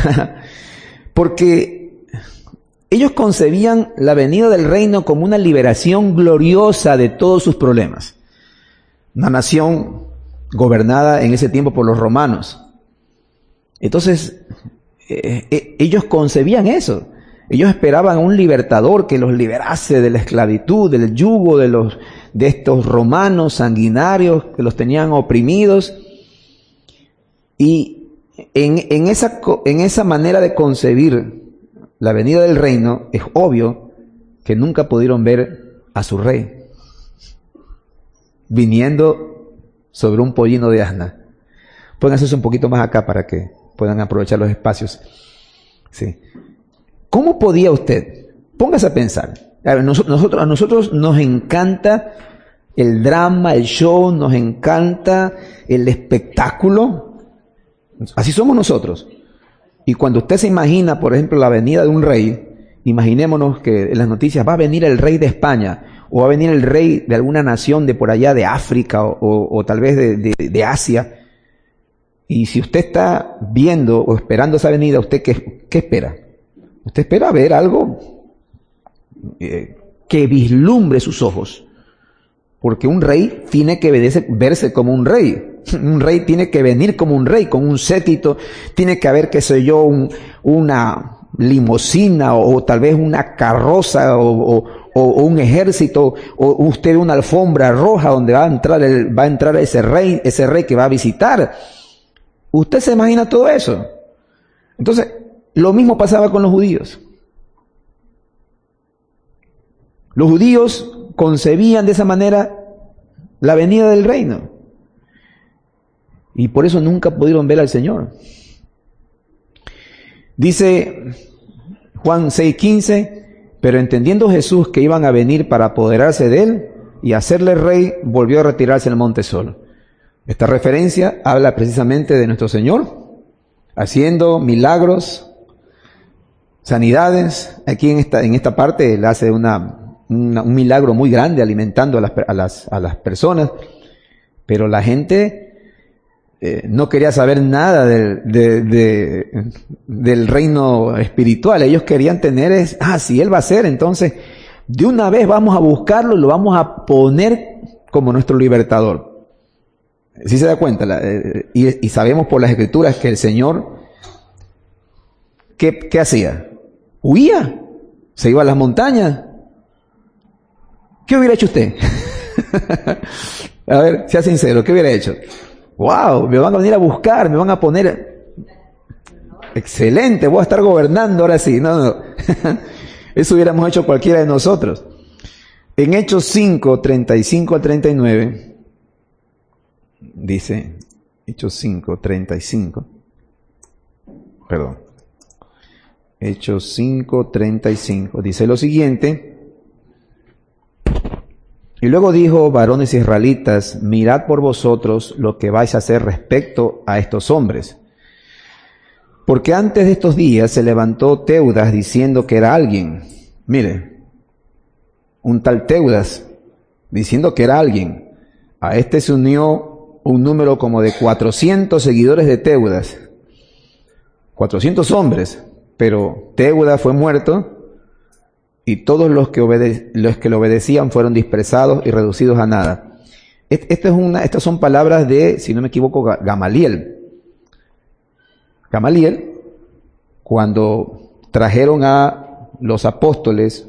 porque ellos concebían la venida del reino como una liberación gloriosa de todos sus problemas. Una nación gobernada en ese tiempo por los romanos. Entonces, ellos concebían eso. Ellos esperaban un libertador que los liberase de la esclavitud, del yugo de estos romanos sanguinarios que los tenían oprimidos. Y en esa manera de concebir la venida del reino, es obvio que nunca pudieron ver a su rey viniendo sobre un pollino de asna. Pueden hacerse un poquito más acá para que puedan aprovechar los espacios. Sí. ¿Cómo podía usted? Póngase a pensar. A nosotros nos encanta el drama, el show, nos encanta el espectáculo. Así somos nosotros. Y cuando usted se imagina, por ejemplo, la venida de un rey, imaginémonos que en las noticias va a venir el rey de España, o va a venir el rey de alguna nación de por allá, de África, o tal vez de Asia. Y si usted está viendo o esperando esa venida, ¿usted qué espera? Usted espera ver algo que vislumbre sus ojos. Porque un rey tiene que verse como un rey. Un rey tiene que venir como un rey, con un séquito. Tiene que haber, qué sé yo, una limusina o tal vez una carroza o un ejército, o usted ve una alfombra roja donde va a entrar ese rey que va a visitar. Usted se imagina todo eso. Entonces, lo mismo pasaba con los judíos. Los judíos concebían de esa manera la venida del reino. Y por eso nunca pudieron ver al Señor. Dice Juan 6:15, pero entendiendo Jesús que iban a venir para apoderarse de él y hacerle rey, volvió a retirarse al monte solo. Esta referencia habla precisamente de nuestro Señor, haciendo milagros, sanidades. Aquí en esta parte él hace un milagro muy grande alimentando a las personas, pero la gente no quería saber nada del reino espiritual. Ellos querían tener, si Él va a ser, entonces de una vez vamos a buscarlo y lo vamos a poner como nuestro libertador. ¿Sí se da cuenta? Y sabemos por las Escrituras que el Señor, ¿qué hacía? Huía, se iba a las montañas. ¿Qué hubiera hecho usted? A ver, sea sincero, ¿qué hubiera hecho? ¡Wow! Me van a venir a buscar, me van a poner... Excelente, voy a estar gobernando ahora sí. No. Eso hubiéramos hecho cualquiera de nosotros. En Hechos 5, 35 al 39, dice, Hechos 5, 35, perdón, Hechos 5, 35, dice lo siguiente: y luego dijo, varones israelitas, mirad por vosotros lo que vais a hacer respecto a estos hombres. Porque antes de estos días se levantó Teudas diciendo que era alguien. Mire, un tal Teudas diciendo que era alguien. A este se unió un número como de 400 seguidores de Teudas. 400 hombres, pero Teudas fue muerto. Y todos los que le obedecían fueron dispersados y reducidos a nada. Estas son palabras de, si no me equivoco, Gamaliel. Gamaliel, cuando trajeron a los apóstoles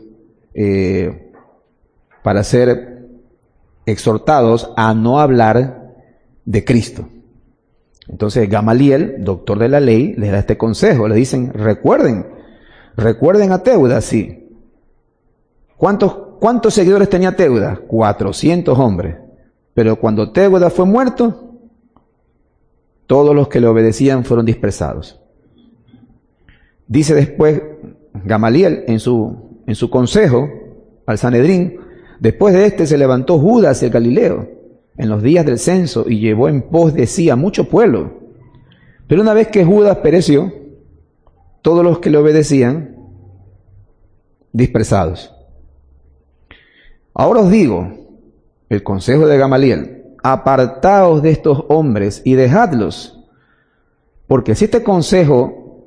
para ser exhortados a no hablar de Cristo. Entonces Gamaliel, doctor de la ley, les da este consejo. Le dicen, recuerden a Teudas, sí. ¿Cuántos seguidores tenía Teudas? 400 hombres. Pero cuando Teudas fue muerto, todos los que le obedecían fueron dispersados. Dice después Gamaliel en su consejo al Sanedrín, después de este se levantó Judas el Galileo en los días del censo y llevó en pos de sí a mucho pueblo. Pero una vez que Judas pereció, todos los que le obedecían dispersados. Ahora os digo, el consejo de Gamaliel, apartaos de estos hombres y dejadlos, porque si este consejo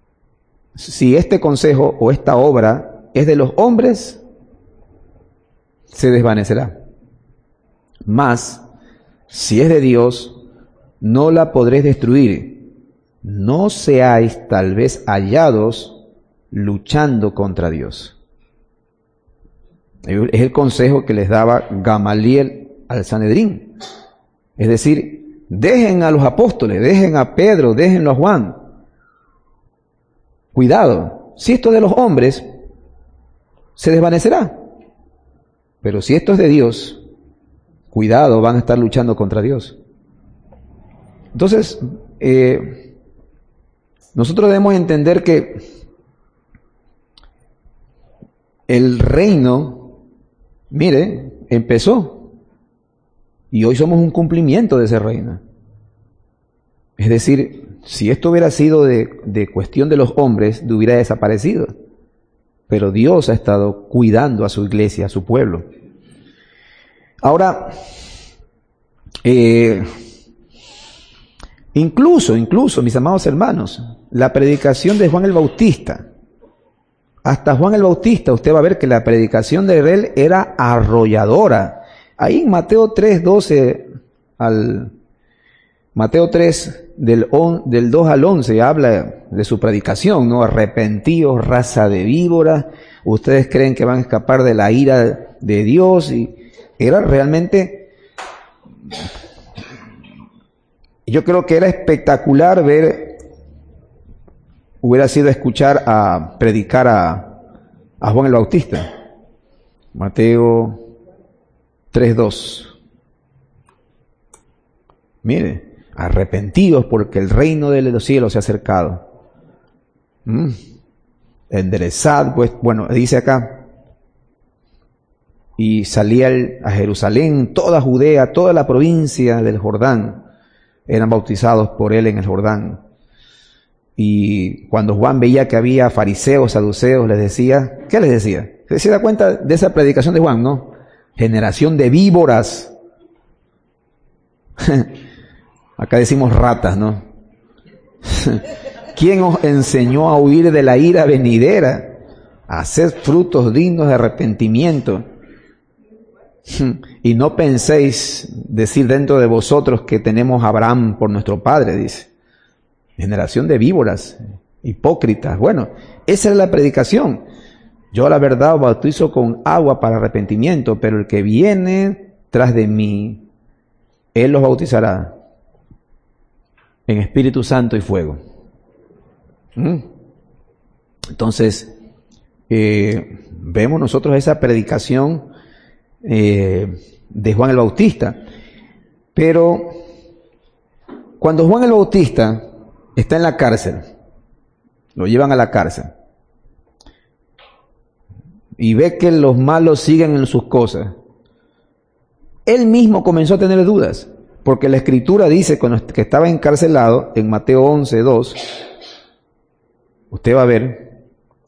o esta obra es de los hombres, se desvanecerá. Mas, si es de Dios, no la podréis destruir. No seáis tal vez hallados luchando contra Dios. Es el consejo que les daba Gamaliel al Sanedrín. Es decir, dejen a los apóstoles, dejen a Pedro, déjenlo a Juan. Cuidado, si esto de los hombres, se desvanecerá. Pero si esto es de Dios, cuidado, van a estar luchando contra Dios. Entonces, nosotros debemos entender que el reino, mire, empezó y hoy somos un cumplimiento de ese reino. Es decir, si esto hubiera sido de cuestión de los hombres, hubiera desaparecido. Pero Dios ha estado cuidando a su iglesia, a su pueblo. Ahora, incluso, mis amados hermanos, la predicación de Juan el Bautista, hasta Juan el Bautista, usted va a ver que la predicación de él era arrolladora. Ahí en Mateo 3, 12 Mateo 3, del 2 al 11, habla de su predicación, ¿no? Arrepentidos, raza de víboras, ustedes creen que van a escapar de la ira de Dios, y era realmente, yo creo que era espectacular hubiera sido escuchar a predicar a Juan el Bautista. Mateo 3:2. Mire, arrepentidos porque el reino de los cielos se ha acercado. Enderezad, pues, bueno, dice acá, y salía a Jerusalén, toda Judea, toda la provincia del Jordán, eran bautizados por él en el Jordán. Y cuando Juan veía que había fariseos, saduceos, les decía, ¿qué les decía? ¿Se da cuenta de esa predicación de Juan, no? Generación de víboras. Acá decimos ratas, ¿no? ¿Quién os enseñó a huir de la ira venidera? A hacer frutos dignos de arrepentimiento. Y no penséis decir dentro de vosotros que tenemos a Abraham por nuestro padre, dice. Generación de víboras, hipócritas. Bueno, esa es la predicación. Yo la verdad os bautizo con agua para arrepentimiento, pero el que viene tras de mí, él los bautizará en Espíritu Santo y fuego. Entonces, vemos nosotros esa predicación de Juan el Bautista. Pero cuando Juan el Bautista está en la cárcel, lo llevan a la cárcel, y ve que los malos siguen en sus cosas, él mismo comenzó a tener dudas, porque la Escritura dice que estaba encarcelado en Mateo 11:2. Usted va a ver,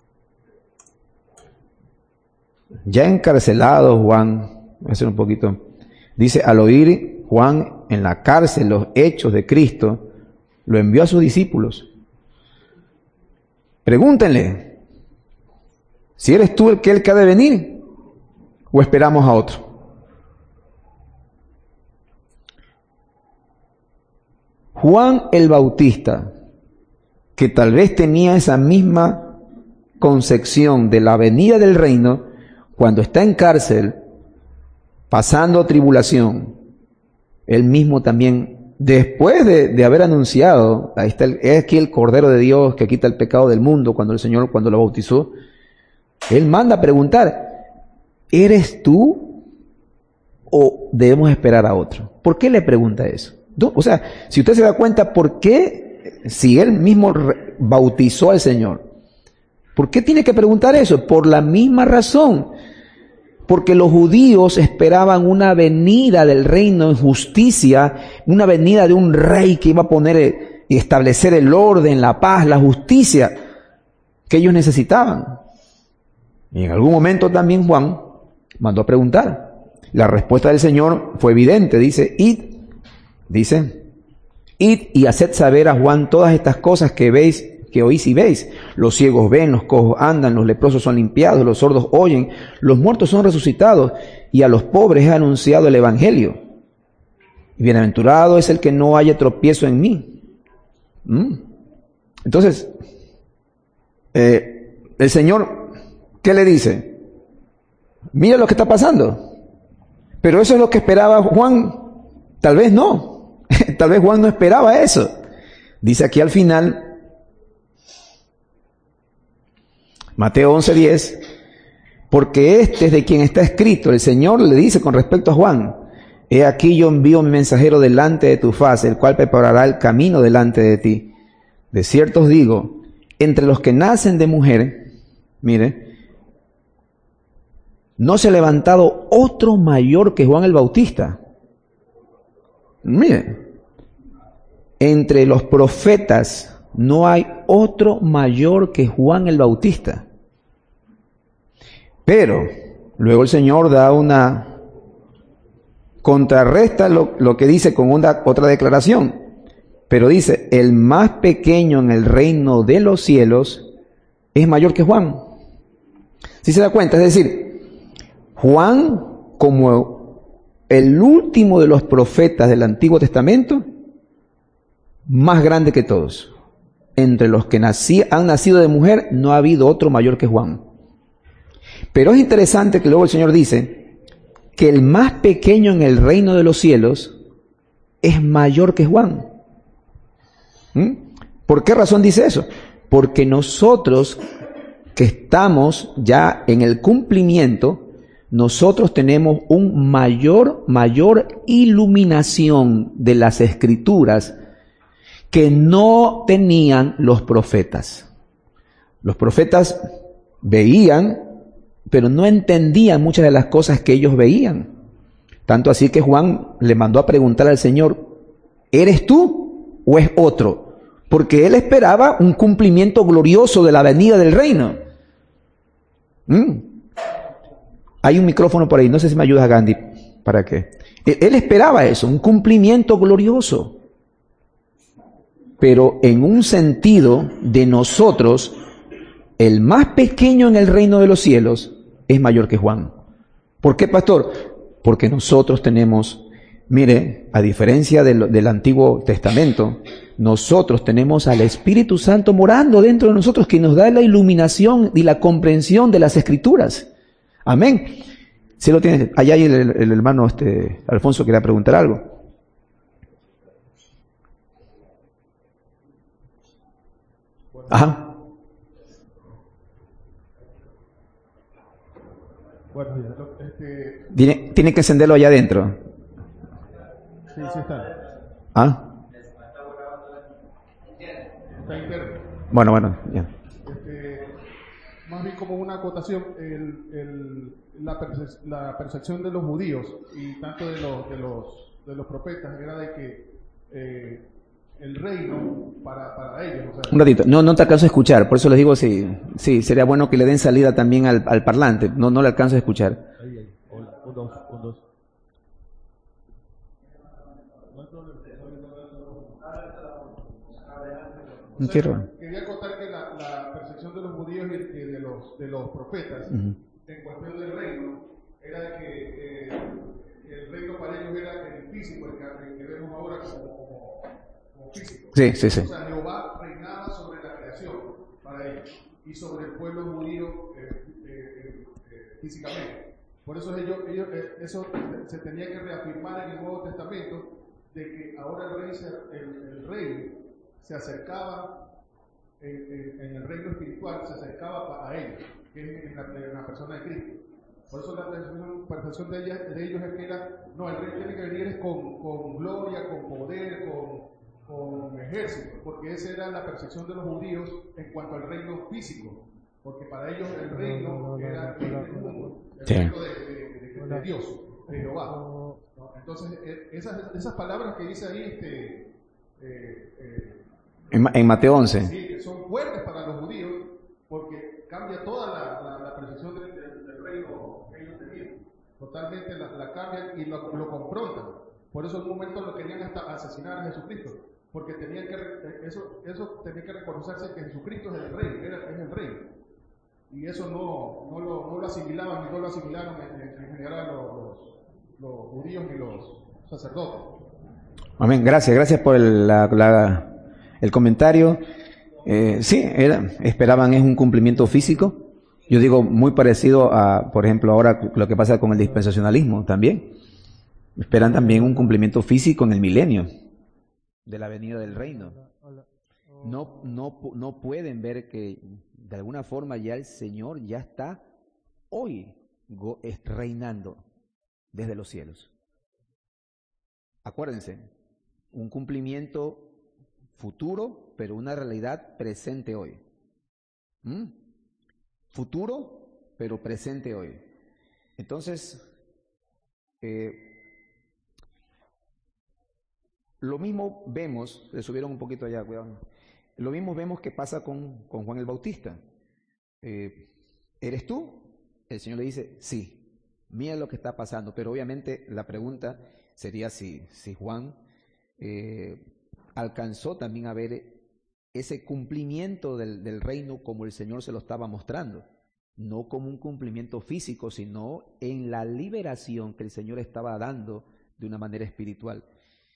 ya encarcelado Juan, voy a hacer un poquito, dice, al oír Juan en la cárcel los hechos de Cristo, lo envió a sus discípulos. Pregúntenle, si eres tú el que ha de venir, o esperamos a otro. Juan el Bautista, que tal vez tenía esa misma concepción de la venida del reino, cuando está en cárcel, pasando tribulación, él mismo también, después de haber anunciado, ahí está es aquí el Cordero de Dios que quita el pecado del mundo, cuando el Señor, cuando lo bautizó, él manda a preguntar, ¿eres tú o debemos esperar a otro? ¿Por qué le pregunta eso? O sea, si usted se da cuenta, ¿por qué, si él mismo bautizó al Señor, por qué tiene que preguntar eso? Por la misma razón. Porque los judíos esperaban una venida del reino en justicia, una venida de un rey que iba a poner y establecer el orden, la paz, la justicia que ellos necesitaban. Y en algún momento también Juan mandó a preguntar. La respuesta del Señor fue evidente. Id y haced saber a Juan todas estas cosas que veis, que oís y veis. Los ciegos ven, los cojos andan, los leprosos son limpiados, los sordos oyen, los muertos son resucitados, y a los pobres he anunciado el evangelio. Y bienaventurado es el que no haya tropiezo en mí. Entonces, el Señor, ¿qué le dice? Mira lo que está pasando. Pero eso es lo que esperaba Juan. Tal vez no. Tal vez Juan no esperaba eso. Dice aquí al final, Mateo 11:10, porque este es de quien está escrito. El Señor le dice con respecto a Juan: he aquí yo envío mi mensajero delante de tu faz, el cual preparará el camino delante de ti. De cierto os digo, entre los que nacen de mujer, mire, no se ha levantado otro mayor que Juan el Bautista. Mire, entre los profetas no hay otro mayor que Juan el Bautista. Pero luego el Señor da una, contrarresta lo que dice con otra declaración. Pero dice: el más pequeño en el reino de los cielos es mayor que Juan. ¿Sí se da cuenta? Es decir, Juan, como el último de los profetas del Antiguo Testamento, más grande que todos. Entre los que han nacido de mujer, no ha habido otro mayor que Juan. Pero es interesante que luego el Señor dice que el más pequeño en el reino de los cielos es mayor que Juan. ¿Por qué razón dice eso? Porque nosotros que estamos ya en el cumplimiento, nosotros tenemos un mayor iluminación de las Escrituras que no tenían los profetas. Los profetas veían, pero no entendían muchas de las cosas que ellos veían. Tanto así que Juan le mandó a preguntar al Señor: ¿eres tú o es otro? Porque él esperaba un cumplimiento glorioso de la venida del reino. Hay un micrófono por ahí, no sé si me ayudas, Gandhi, ¿para qué? Él esperaba eso, un cumplimiento glorioso. Pero en un sentido de nosotros, el más pequeño en el reino de los cielos es mayor que Juan. ¿Por qué, pastor? Porque nosotros tenemos, mire, a diferencia del Antiguo Testamento, nosotros tenemos al Espíritu Santo morando dentro de nosotros, que nos da la iluminación y la comprensión de las Escrituras. Amén. Si lo tiene, allá hay el hermano Alfonso quería preguntar algo. Ajá. Bueno, Tiene que encenderlo allá adentro. sí, sí está. ¿Ah? Está interno. Bueno, ya. Más bien como una acotación, la percepción de los judíos y tanto de los profetas era de que el reino para ellos, o sea, Un ratito, no te alcanzo a escuchar, por eso les digo, sí, sería bueno que le den salida también al parlante, no le alcanzo a escuchar. ahí, hola, un, dos. No quiero. Quería contar que la percepción de los judíos y de los profetas en cuestión del reino era de que el reino para ellos era el físico, el que vemos ahora como físico. Sí. O sea, Jehová reinaba sobre la creación para ellos y sobre el pueblo judío físicamente. Por eso eso se tenía que reafirmar en el Nuevo Testamento, de que ahora el rey se acercaba en el reino espiritual, se acercaba a ellos, que es en la persona de Cristo. Por eso la percepción de ellos es que el rey tiene que venir con gloria, con poder, con ejército, porque esa era la percepción de los judíos en cuanto al reino físico, porque para ellos el reino era el mundo, el reino de Dios, de Jehová. ¿No? Entonces, esas palabras que dice ahí, En Mateo 11. sí, que son fuertes para los judíos, porque cambia toda la percepción del reino que ellos tenían. Totalmente la cambian y lo confrontan. Por eso en un momento lo querían hasta asesinar a Jesucristo, porque tenían que eso tenía que reconocerse que Jesucristo es el rey, es el rey. Y eso no lo asimilaban, ni no lo asimilaron en general los judíos ni los sacerdotes. Amén, gracias por el comentario. Sí, esperaban es un cumplimiento físico. Yo digo, muy parecido a, por ejemplo, ahora lo que pasa con el dispensacionalismo también. Esperan también un cumplimiento físico en el milenio de la venida del reino. No pueden ver que de alguna forma ya el Señor ya está hoy es reinando desde los cielos. Acuérdense, un cumplimiento futuro, pero una realidad presente hoy. Futuro, pero presente hoy. Entonces, lo mismo vemos, le subieron un poquito allá, cuidado. Lo mismo vemos que pasa con Juan el Bautista. ¿Eres tú? El Señor le dice, sí. Mira lo que está pasando, pero obviamente la pregunta sería si Juan alcanzó también a ver ese cumplimiento del reino como el Señor se lo estaba mostrando, no como un cumplimiento físico, sino en la liberación que el Señor estaba dando de una manera espiritual.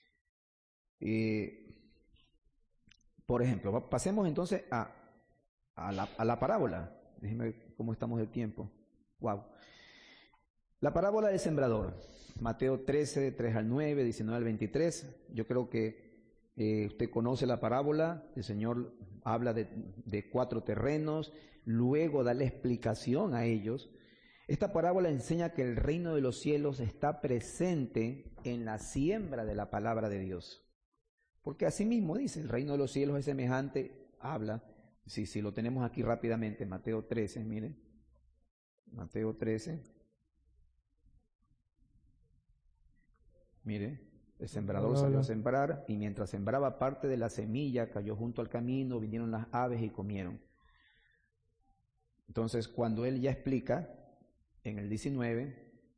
Por ejemplo, pasemos entonces a la parábola. Déjenme cómo estamos de tiempo. Wow. La parábola del sembrador, Mateo 13, 3 al 9, 19 al 23. Yo creo que usted conoce la parábola. El Señor habla de 4 terrenos, luego da la explicación a ellos. Esta parábola enseña que el reino de los cielos está presente en la siembra de la palabra de Dios. Porque así mismo dice, el reino de los cielos es semejante, habla, si lo tenemos aquí rápidamente, Mateo 13, miren, Mateo 13. Mire, el sembrador salió a sembrar y mientras sembraba parte de la semilla cayó junto al camino, vinieron las aves y comieron. Entonces, cuando él ya explica, en el 19,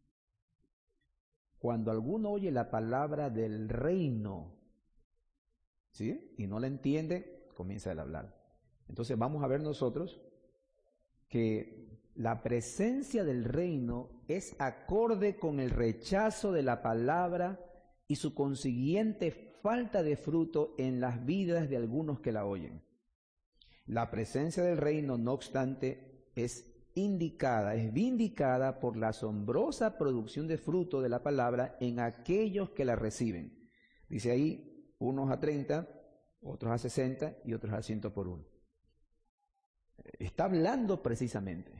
cuando alguno oye la palabra del reino, ¿sí? Y no la entiende, comienza a hablar. Entonces vamos a ver nosotros que la presencia del reino es acorde con el rechazo de la palabra y su consiguiente falta de fruto en las vidas de algunos que la oyen. La presencia del reino, no obstante, es vindicada por la asombrosa producción de fruto de la palabra en aquellos que la reciben. Dice ahí, unos a 30, otros a 60 y otros a 100 por uno. Está hablando precisamente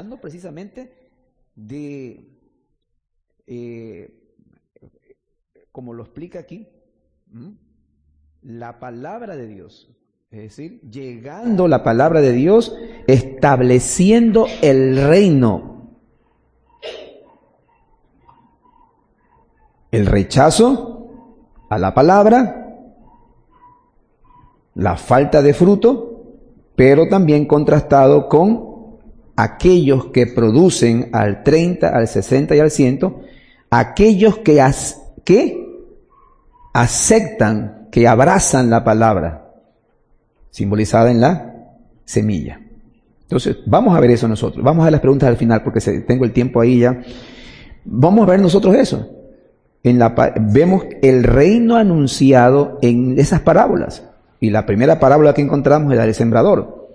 de, como lo explica aquí, la palabra de Dios. Es decir, llegando la palabra de Dios, estableciendo el reino. El rechazo a la palabra, la falta de fruto, pero también contrastado con aquellos que producen al 30, al 60 y al 100, aquellos que aceptan, que abrazan la palabra, simbolizada en la semilla. Entonces, vamos a ver eso nosotros. Vamos a ver las preguntas al final, porque tengo el tiempo ahí ya. Vamos a ver nosotros eso. Vemos el reino anunciado en esas parábolas. Y la primera parábola que encontramos es la del sembrador.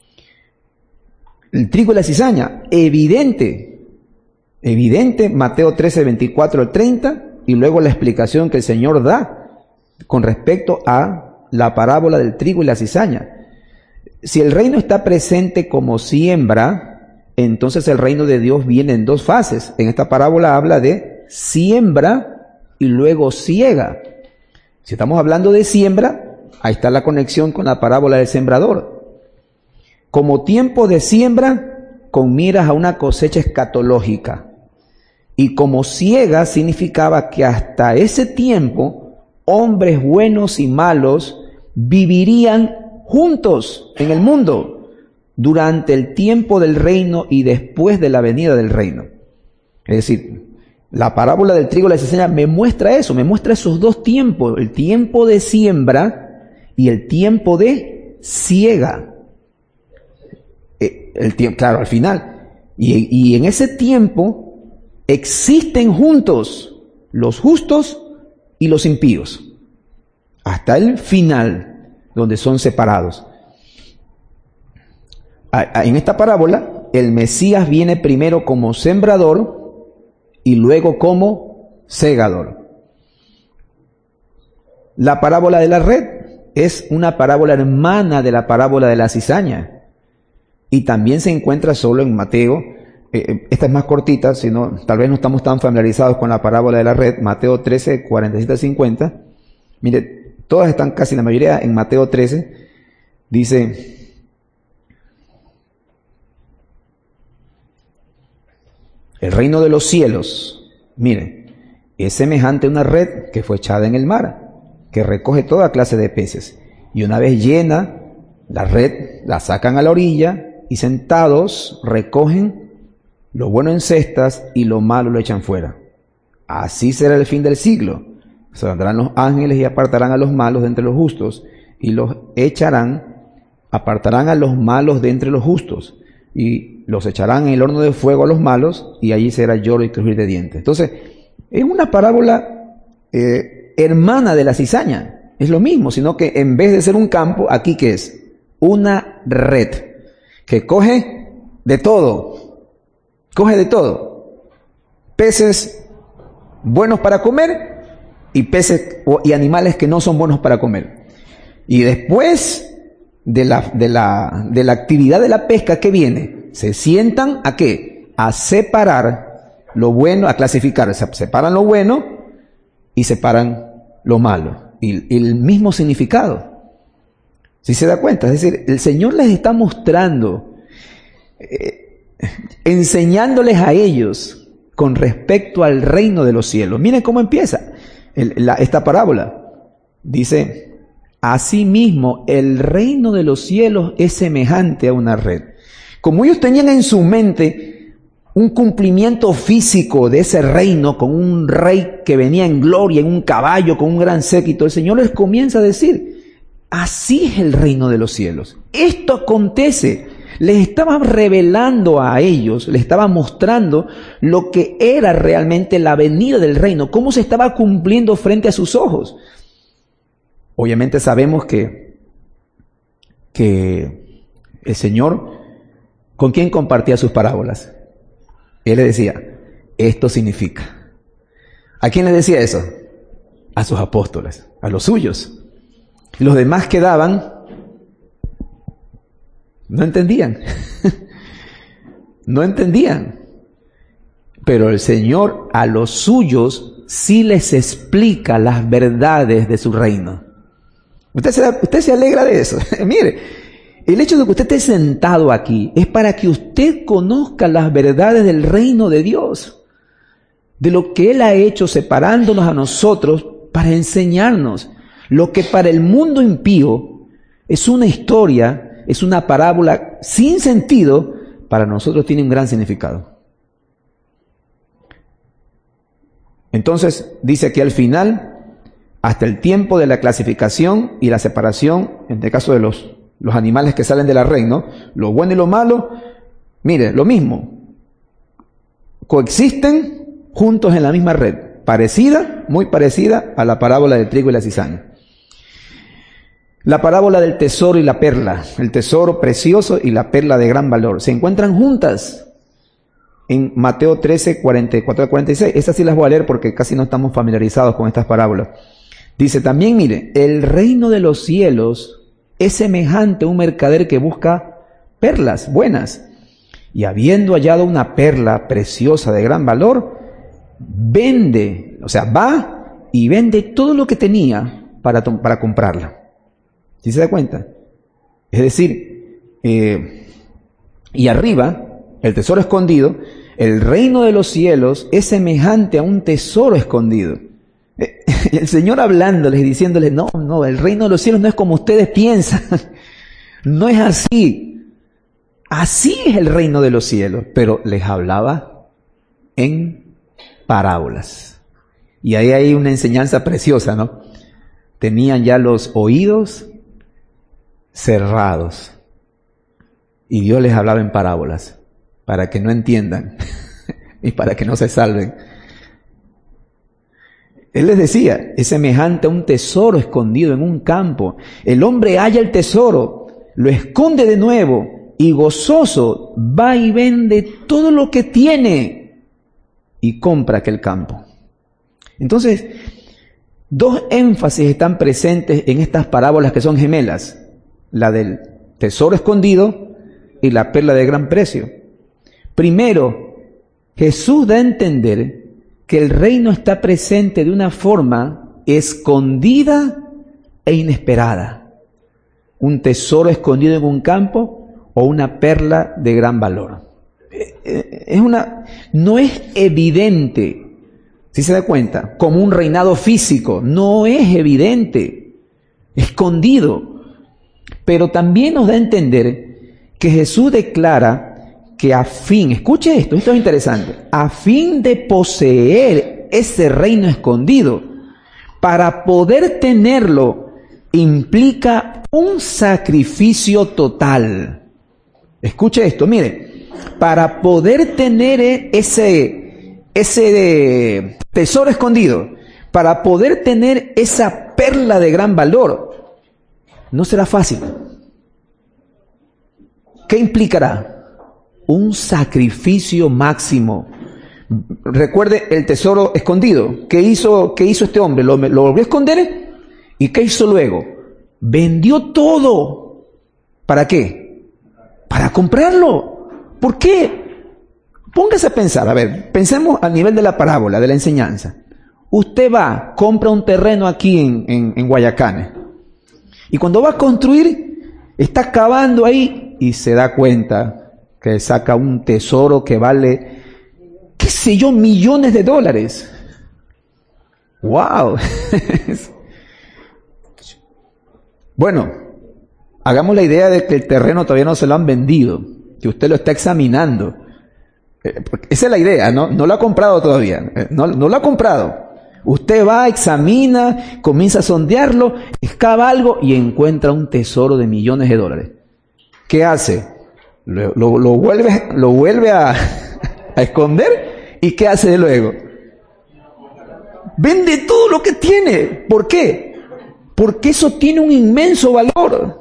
El trigo y la cizaña, evidente, Mateo 13, 24 al 30, y luego la explicación que el Señor da con respecto a la parábola del trigo y la cizaña. Si el reino está presente como siembra, entonces el reino de Dios viene en 2 fases. En esta parábola habla de siembra y luego siega. Si estamos hablando de siembra, ahí está la conexión con la parábola del sembrador. Como tiempo de siembra, con miras a una cosecha escatológica. Y como siega significaba que hasta ese tiempo, hombres buenos y malos vivirían juntos en el mundo durante el tiempo del reino y después de la venida del reino. Es decir, la parábola del trigo y la cizaña me muestra eso, me muestra esos 2 tiempos, el tiempo de siembra y el tiempo de siega. El tiempo, claro, al final. Y en ese tiempo existen juntos los justos y los impíos. Hasta el final, donde son separados. En esta parábola, el Mesías viene primero como sembrador y luego como segador. La parábola de la red es una parábola hermana de la parábola de la cizaña. Y también se encuentra solo en Mateo esta es más cortita, sino tal vez no estamos tan familiarizados con la parábola de la red, Mateo 13, 47 a 50. Mire, todas están casi la mayoría en Mateo 13. Dice, el reino de los cielos, mire, es semejante a una red que fue echada en el mar, que recoge toda clase de peces. Y una vez llena la red, la sacan a la orilla y sentados recogen lo bueno en cestas y lo malo lo echan fuera. Así será el fin del siglo. Saldrán los ángeles y apartarán a los malos de entre los justos y los apartarán a los malos de entre los justos y los echarán en el horno de fuego a los malos y allí será lloro y crujir de dientes. Entonces, es una parábola hermana de la cizaña. Es lo mismo, sino que en vez de ser un campo, aquí ¿qué es? Una red que coge de todo. Coge de todo. Peces buenos para comer y peces y animales que no son buenos para comer. Y después de la actividad de la pesca, ¿qué viene? Se sientan ¿a qué? A separar lo bueno, a clasificar. Separan lo bueno y separan lo malo. Y el mismo significado. Si se da cuenta, es decir, el Señor les está mostrando, enseñándoles a ellos con respecto al reino de los cielos. Miren cómo empieza esta parábola. Dice, asimismo, el reino de los cielos es semejante a una red. Como ellos tenían en su mente un cumplimiento físico de ese reino, con un rey que venía en gloria, en un caballo, con un gran séquito, el Señor les comienza a decir, así es el reino de los cielos. Esto acontece. Les estaba revelando a ellos, les estaba mostrando lo que era realmente la venida del reino, cómo se estaba cumpliendo frente a sus ojos. Obviamente sabemos que el Señor, ¿con quién compartía sus parábolas? Él le decía, esto significa. ¿A quién le decía eso? A sus apóstoles, a los suyos. Los demás quedaban, no entendían. No entendían. Pero el Señor a los suyos sí les explica las verdades de su reino. Usted se alegra de eso. Mire, el hecho de que usted esté sentado aquí es para que usted conozca las verdades del reino de Dios, de lo que Él ha hecho separándonos a nosotros para enseñarnos lo que para el mundo impío es una historia, es una parábola sin sentido, para nosotros tiene un gran significado. Entonces, dice aquí al final, hasta el tiempo de la clasificación y la separación, en este caso de los animales que salen de la red, ¿no? Lo bueno y lo malo, mire, lo mismo. Coexisten juntos en la misma red. Parecida, muy parecida a la parábola del trigo y la cizaña. La parábola del tesoro y la perla. El tesoro precioso y la perla de gran valor. Se encuentran juntas en Mateo 13, 44 a 46. Esas sí las voy a leer porque casi no estamos familiarizados con estas parábolas. Dice también, mire, el reino de los cielos es semejante a un mercader que busca perlas buenas. Y habiendo hallado una perla preciosa de gran valor, vende, o sea, va y vende todo lo que tenía para comprarla. ¿Sí se da cuenta? Es decir, y arriba, el tesoro escondido, el reino de los cielos es semejante a un tesoro escondido. El Señor hablándoles y diciéndoles, no, el reino de los cielos no es como ustedes piensan. No es así. Así es el reino de los cielos. Pero les hablaba en parábolas. Y ahí hay una enseñanza preciosa, ¿no? Tenían ya los oídos cerrados. Y Dios les hablaba en parábolas. Para que no entiendan. Y para que no se salven. Él les decía, es semejante a un tesoro escondido en un campo. El hombre halla el tesoro, lo esconde de nuevo y gozoso va y vende todo lo que tiene y compra aquel campo. Entonces, dos énfasis están presentes en estas parábolas que son gemelas. La del tesoro escondido y la perla de gran precio. Primero, Jesús da a entender que el reino está presente de una forma escondida e inesperada. Un tesoro escondido en un campo o una perla de gran valor. No es evidente, si se da cuenta, como un reinado físico, no es evidente, escondido. Pero también nos da a entender que Jesús declara que escuche esto es interesante, a fin de poseer ese reino escondido, para poder tenerlo, implica un sacrificio total. Escuche esto, mire, para poder tener ese tesoro escondido, para poder tener esa perla de gran valor, no será fácil. ¿Qué implicará? Un sacrificio máximo. Recuerde el tesoro escondido. ¿Qué hizo este hombre? Lo volvió a esconder. ¿Y qué hizo luego? Vendió todo. ¿Para qué? Para comprarlo. ¿Por qué? Póngase a pensar. A ver, pensemos a nivel de la parábola, de la enseñanza. Usted va, compra un terreno aquí en Guayacán. Y cuando va a construir, está cavando ahí y se da cuenta que saca un tesoro que vale, qué sé yo, millones de dólares. ¡Wow! Bueno, hagamos la idea de que el terreno todavía no se lo han vendido, que usted lo está examinando. Esa es la idea, ¿no? No lo ha comprado todavía, no lo ha comprado. Usted va, examina, comienza a sondearlo, excava algo y encuentra un tesoro de millones de dólares. ¿Qué hace? Lo vuelve a esconder. ¿Y qué hace luego? Vende todo lo que tiene. ¿Por qué? Porque eso tiene un inmenso valor.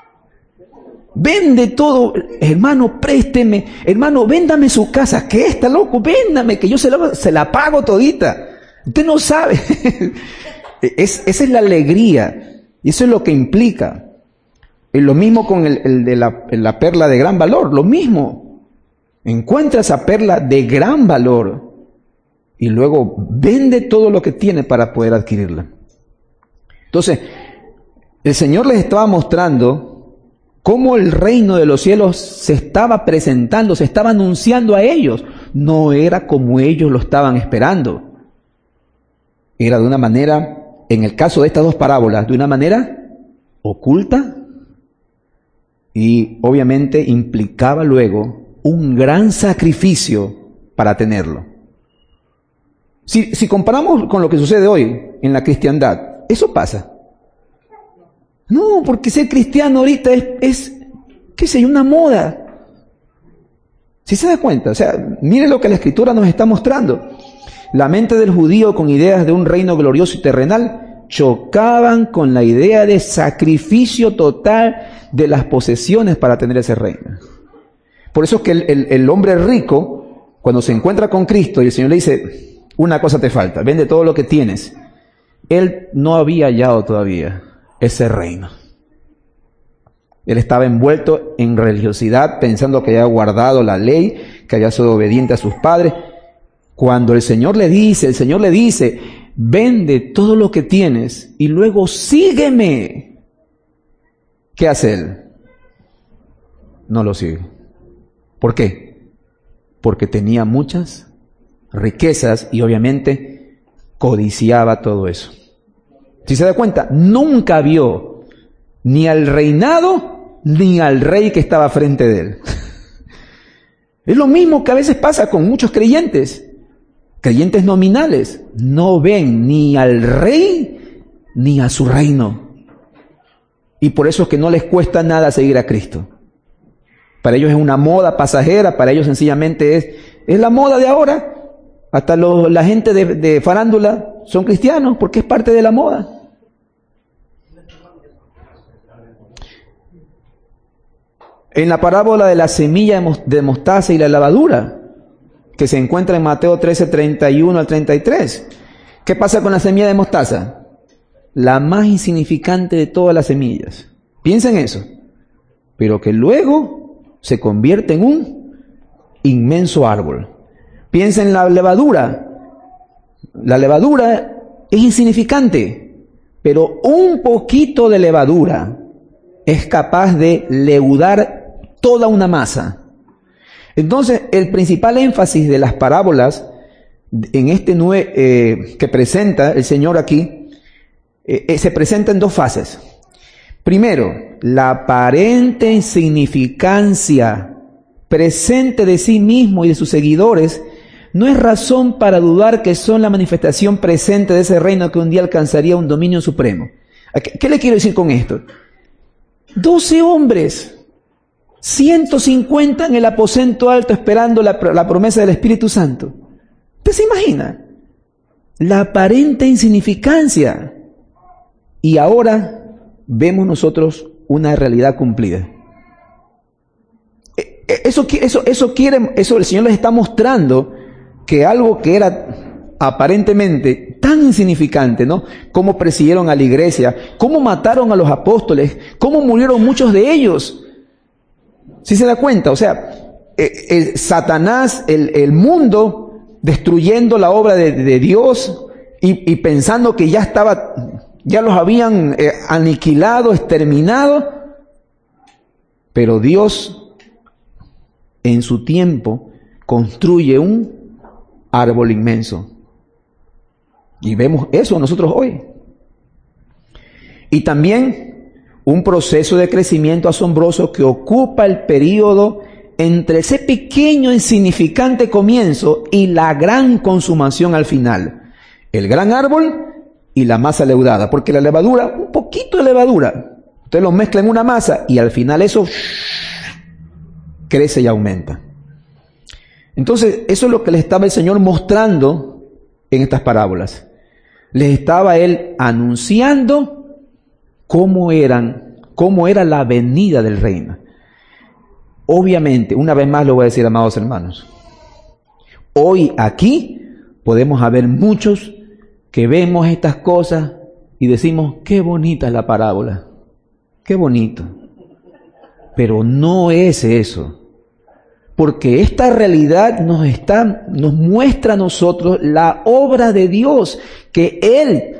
Vende todo. Hermano, présteme. Hermano, véndame su casa. ¿Qué está loco? Véndame, que yo se la pago todita. Usted no sabe. Esa es la alegría. Y eso es lo que implica. Es lo mismo con el de la perla de gran valor, lo mismo. Encuentra esa perla de gran valor y luego vende todo lo que tiene para poder adquirirla. Entonces, el Señor les estaba mostrando cómo el reino de los cielos se estaba presentando, se estaba anunciando a ellos. No era como ellos lo estaban esperando. Era de una manera, en el caso de estas dos parábolas, de una manera oculta. Y obviamente implicaba luego un gran sacrificio para tenerlo. Si comparamos con lo que sucede hoy en la cristiandad, eso pasa. No, porque ser cristiano ahorita es qué sé yo, una moda. Si se da cuenta, o sea, mire lo que la Escritura nos está mostrando. La mente del judío con ideas de un reino glorioso y terrenal chocaban con la idea de sacrificio total de las posesiones para tener ese reino. Por eso es que el hombre rico, cuando se encuentra con Cristo y el Señor le dice, una cosa te falta, vende todo lo que tienes. Él no había hallado todavía ese reino. Él estaba envuelto en religiosidad, pensando que había guardado la ley, que había sido obediente a sus padres. Cuando el Señor le dice, vende todo lo que tienes y luego sígueme. ¿Qué hace él? No lo sigue. ¿Por qué? Porque tenía muchas riquezas y obviamente codiciaba todo eso. Si se da cuenta, nunca vio ni al reinado ni al rey que estaba frente de él. Es lo mismo que a veces pasa con muchos creyentes. Creyentes nominales no ven ni al rey ni a su reino. Y por eso es que no les cuesta nada seguir a Cristo. Para ellos es una moda pasajera, para ellos sencillamente es la moda de ahora. Hasta la gente de farándula son cristianos porque es parte de la moda. En la parábola de la semilla de mostaza y la levadura, que se encuentra en Mateo 13, 31 al 33. ¿Qué pasa con la semilla de mostaza? La más insignificante de todas las semillas. Piensa en eso. Pero que luego se convierte en un inmenso árbol. Piensa en la levadura. La levadura es insignificante, pero un poquito de levadura es capaz de leudar toda una masa. Entonces, el principal énfasis de las parábolas en que presenta el Señor aquí, se presenta en dos fases. Primero, la aparente insignificancia presente de sí mismo y de sus seguidores no es razón para dudar que son la manifestación presente de ese reino que un día alcanzaría un dominio supremo. ¿Qué le quiero decir con esto? 12 hombres, 150 en el aposento alto esperando la promesa del Espíritu Santo. ¿Usted se imagina? La aparente insignificancia. Y ahora vemos nosotros una realidad cumplida. Eso el Señor les está mostrando que algo que era aparentemente tan insignificante, ¿no? Cómo persiguieron a la iglesia, cómo mataron a los apóstoles, cómo murieron muchos de ellos. ¿Sí se da cuenta? O sea, Satanás, el mundo, destruyendo la obra de Dios y pensando que ya los habían aniquilado, exterminado, pero Dios en su tiempo construye un árbol inmenso. Y vemos eso nosotros hoy. Y también un proceso de crecimiento asombroso que ocupa el período entre ese pequeño insignificante comienzo y la gran consumación al final. El gran árbol y la masa leudada. Porque la levadura, un poquito de levadura, usted lo mezcla en una masa y al final eso crece y aumenta. Entonces, eso es lo que les estaba el Señor mostrando en estas parábolas. Les estaba Él anunciando cómo era la venida del reino. Obviamente, una vez más lo voy a decir, amados hermanos, hoy aquí podemos haber muchos que vemos estas cosas y decimos, qué bonita es la parábola, qué bonito. Pero no es eso. Porque esta realidad nos muestra a nosotros la obra de Dios, que Él,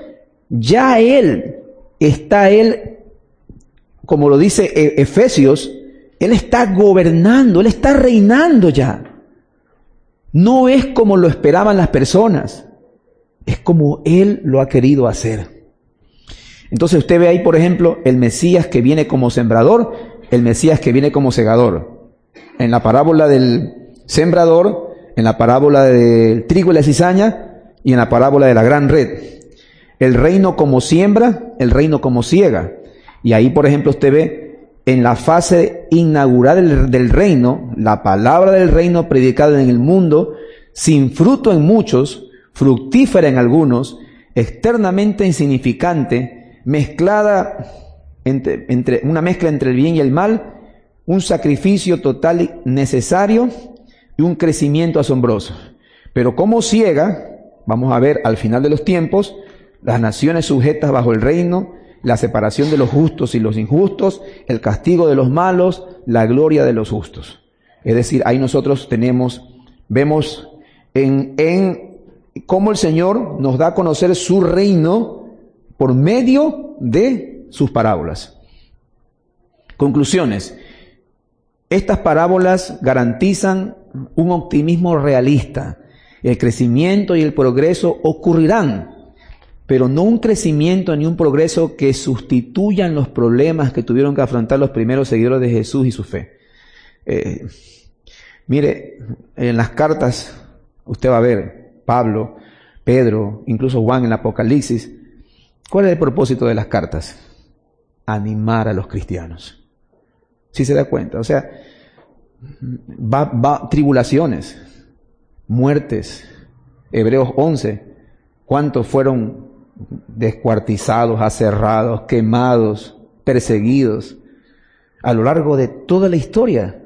como lo dice Efesios, Él está gobernando, Él está reinando ya. No es como lo esperaban las personas, es como Él lo ha querido hacer. Entonces usted ve ahí, por ejemplo, el Mesías que viene como sembrador, el Mesías que viene como segador. En la parábola del sembrador, en la parábola del trigo y la cizaña y en la parábola de la gran red. El reino como siembra, el reino como ciega. Y ahí, por ejemplo, usted ve en la fase inaugural del reino, la palabra del reino predicada en el mundo, sin fruto en muchos, fructífera en algunos, externamente insignificante, mezclada entre una mezcla entre el bien y el mal, un sacrificio total y necesario y un crecimiento asombroso. Pero como ciega, vamos a ver al final de los tiempos, las naciones sujetas bajo el reino, la separación de los justos y los injustos, el castigo de los malos, la gloria de los justos. Es decir, ahí nosotros vemos en cómo el Señor nos da a conocer su reino por medio de sus parábolas. Conclusiones. Estas parábolas garantizan un optimismo realista. El crecimiento y el progreso ocurrirán, pero no un crecimiento ni un progreso que sustituyan los problemas que tuvieron que afrontar los primeros seguidores de Jesús y su fe. Mire, en las cartas usted va a ver Pablo, Pedro, incluso Juan en el Apocalipsis. ¿Cuál es el propósito de las cartas? Animar a los cristianos. ¿Sí se da cuenta? O sea, va tribulaciones, muertes. Hebreos 11, ¿cuántos fueron descuartizados, aserrados, quemados, perseguidos a lo largo de toda la historia?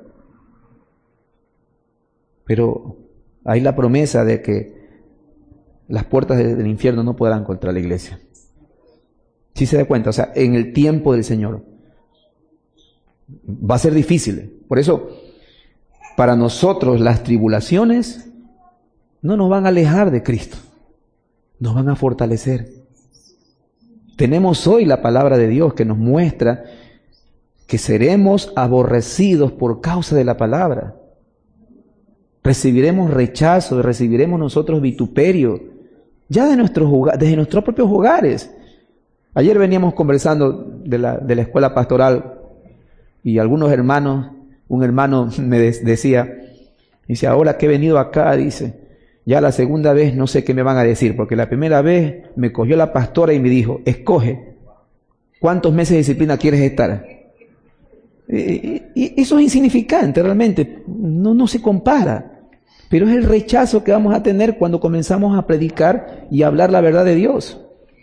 Pero hay la promesa de que las puertas del infierno no podrán contra la iglesia. ¿Sí se da cuenta? O sea, en el tiempo del Señor va a ser difícil. Por eso, para nosotros las tribulaciones no nos van a alejar de Cristo, nos van a fortalecer. Tenemos hoy la palabra de Dios que nos muestra que seremos aborrecidos por causa de la palabra. Recibiremos rechazo, recibiremos nosotros vituperio, ya desde nuestros propios hogares. Ayer veníamos conversando de la escuela pastoral y algunos hermanos, un hermano me decía, ahora que he venido acá, dice, ya la segunda vez no sé qué me van a decir, porque la primera vez me cogió la pastora y me dijo, escoge, ¿cuántos meses de disciplina quieres estar? Y eso es insignificante realmente, no se compara. Pero es el rechazo que vamos a tener cuando comenzamos a predicar y a hablar la verdad de Dios.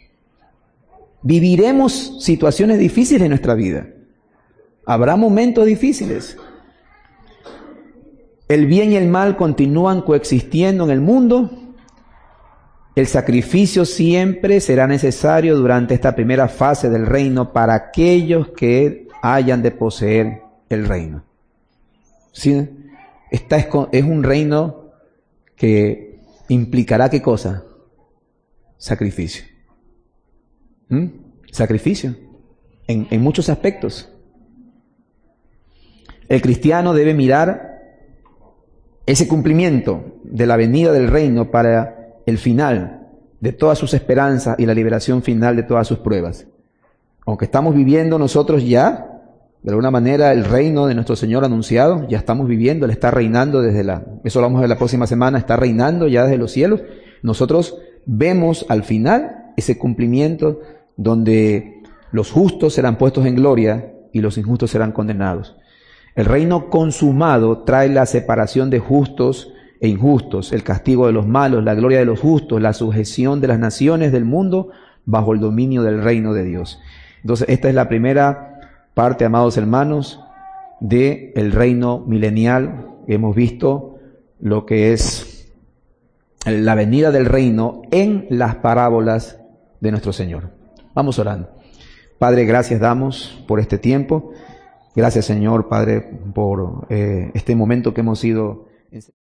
Viviremos situaciones difíciles en nuestra vida. Habrá momentos difíciles. El bien y el mal continúan coexistiendo en el mundo. El sacrificio siempre será necesario durante esta primera fase del reino para aquellos que hayan de poseer el reino. ¿Sí? Es un reino que implicará ¿qué cosa? Sacrificio. Sacrificio. En muchos aspectos. El cristiano debe mirar ese cumplimiento de la venida del reino para el final de todas sus esperanzas y la liberación final de todas sus pruebas. Aunque estamos viviendo nosotros ya, de alguna manera, el reino de nuestro Señor anunciado, ya estamos viviendo, Él está reinando eso lo vamos a ver la próxima semana, está reinando ya desde los cielos. Nosotros vemos al final ese cumplimiento donde los justos serán puestos en gloria y los injustos serán condenados. El reino consumado trae la separación de justos e injustos, el castigo de los malos, la gloria de los justos, la sujeción de las naciones del mundo bajo el dominio del reino de Dios. Entonces, esta es la primera parte, amados hermanos, de el reino milenial. Hemos visto lo que es la venida del reino en las parábolas de nuestro Señor. Vamos orando. Padre, gracias damos por este tiempo. Gracias, Señor, Padre, por este momento que hemos ido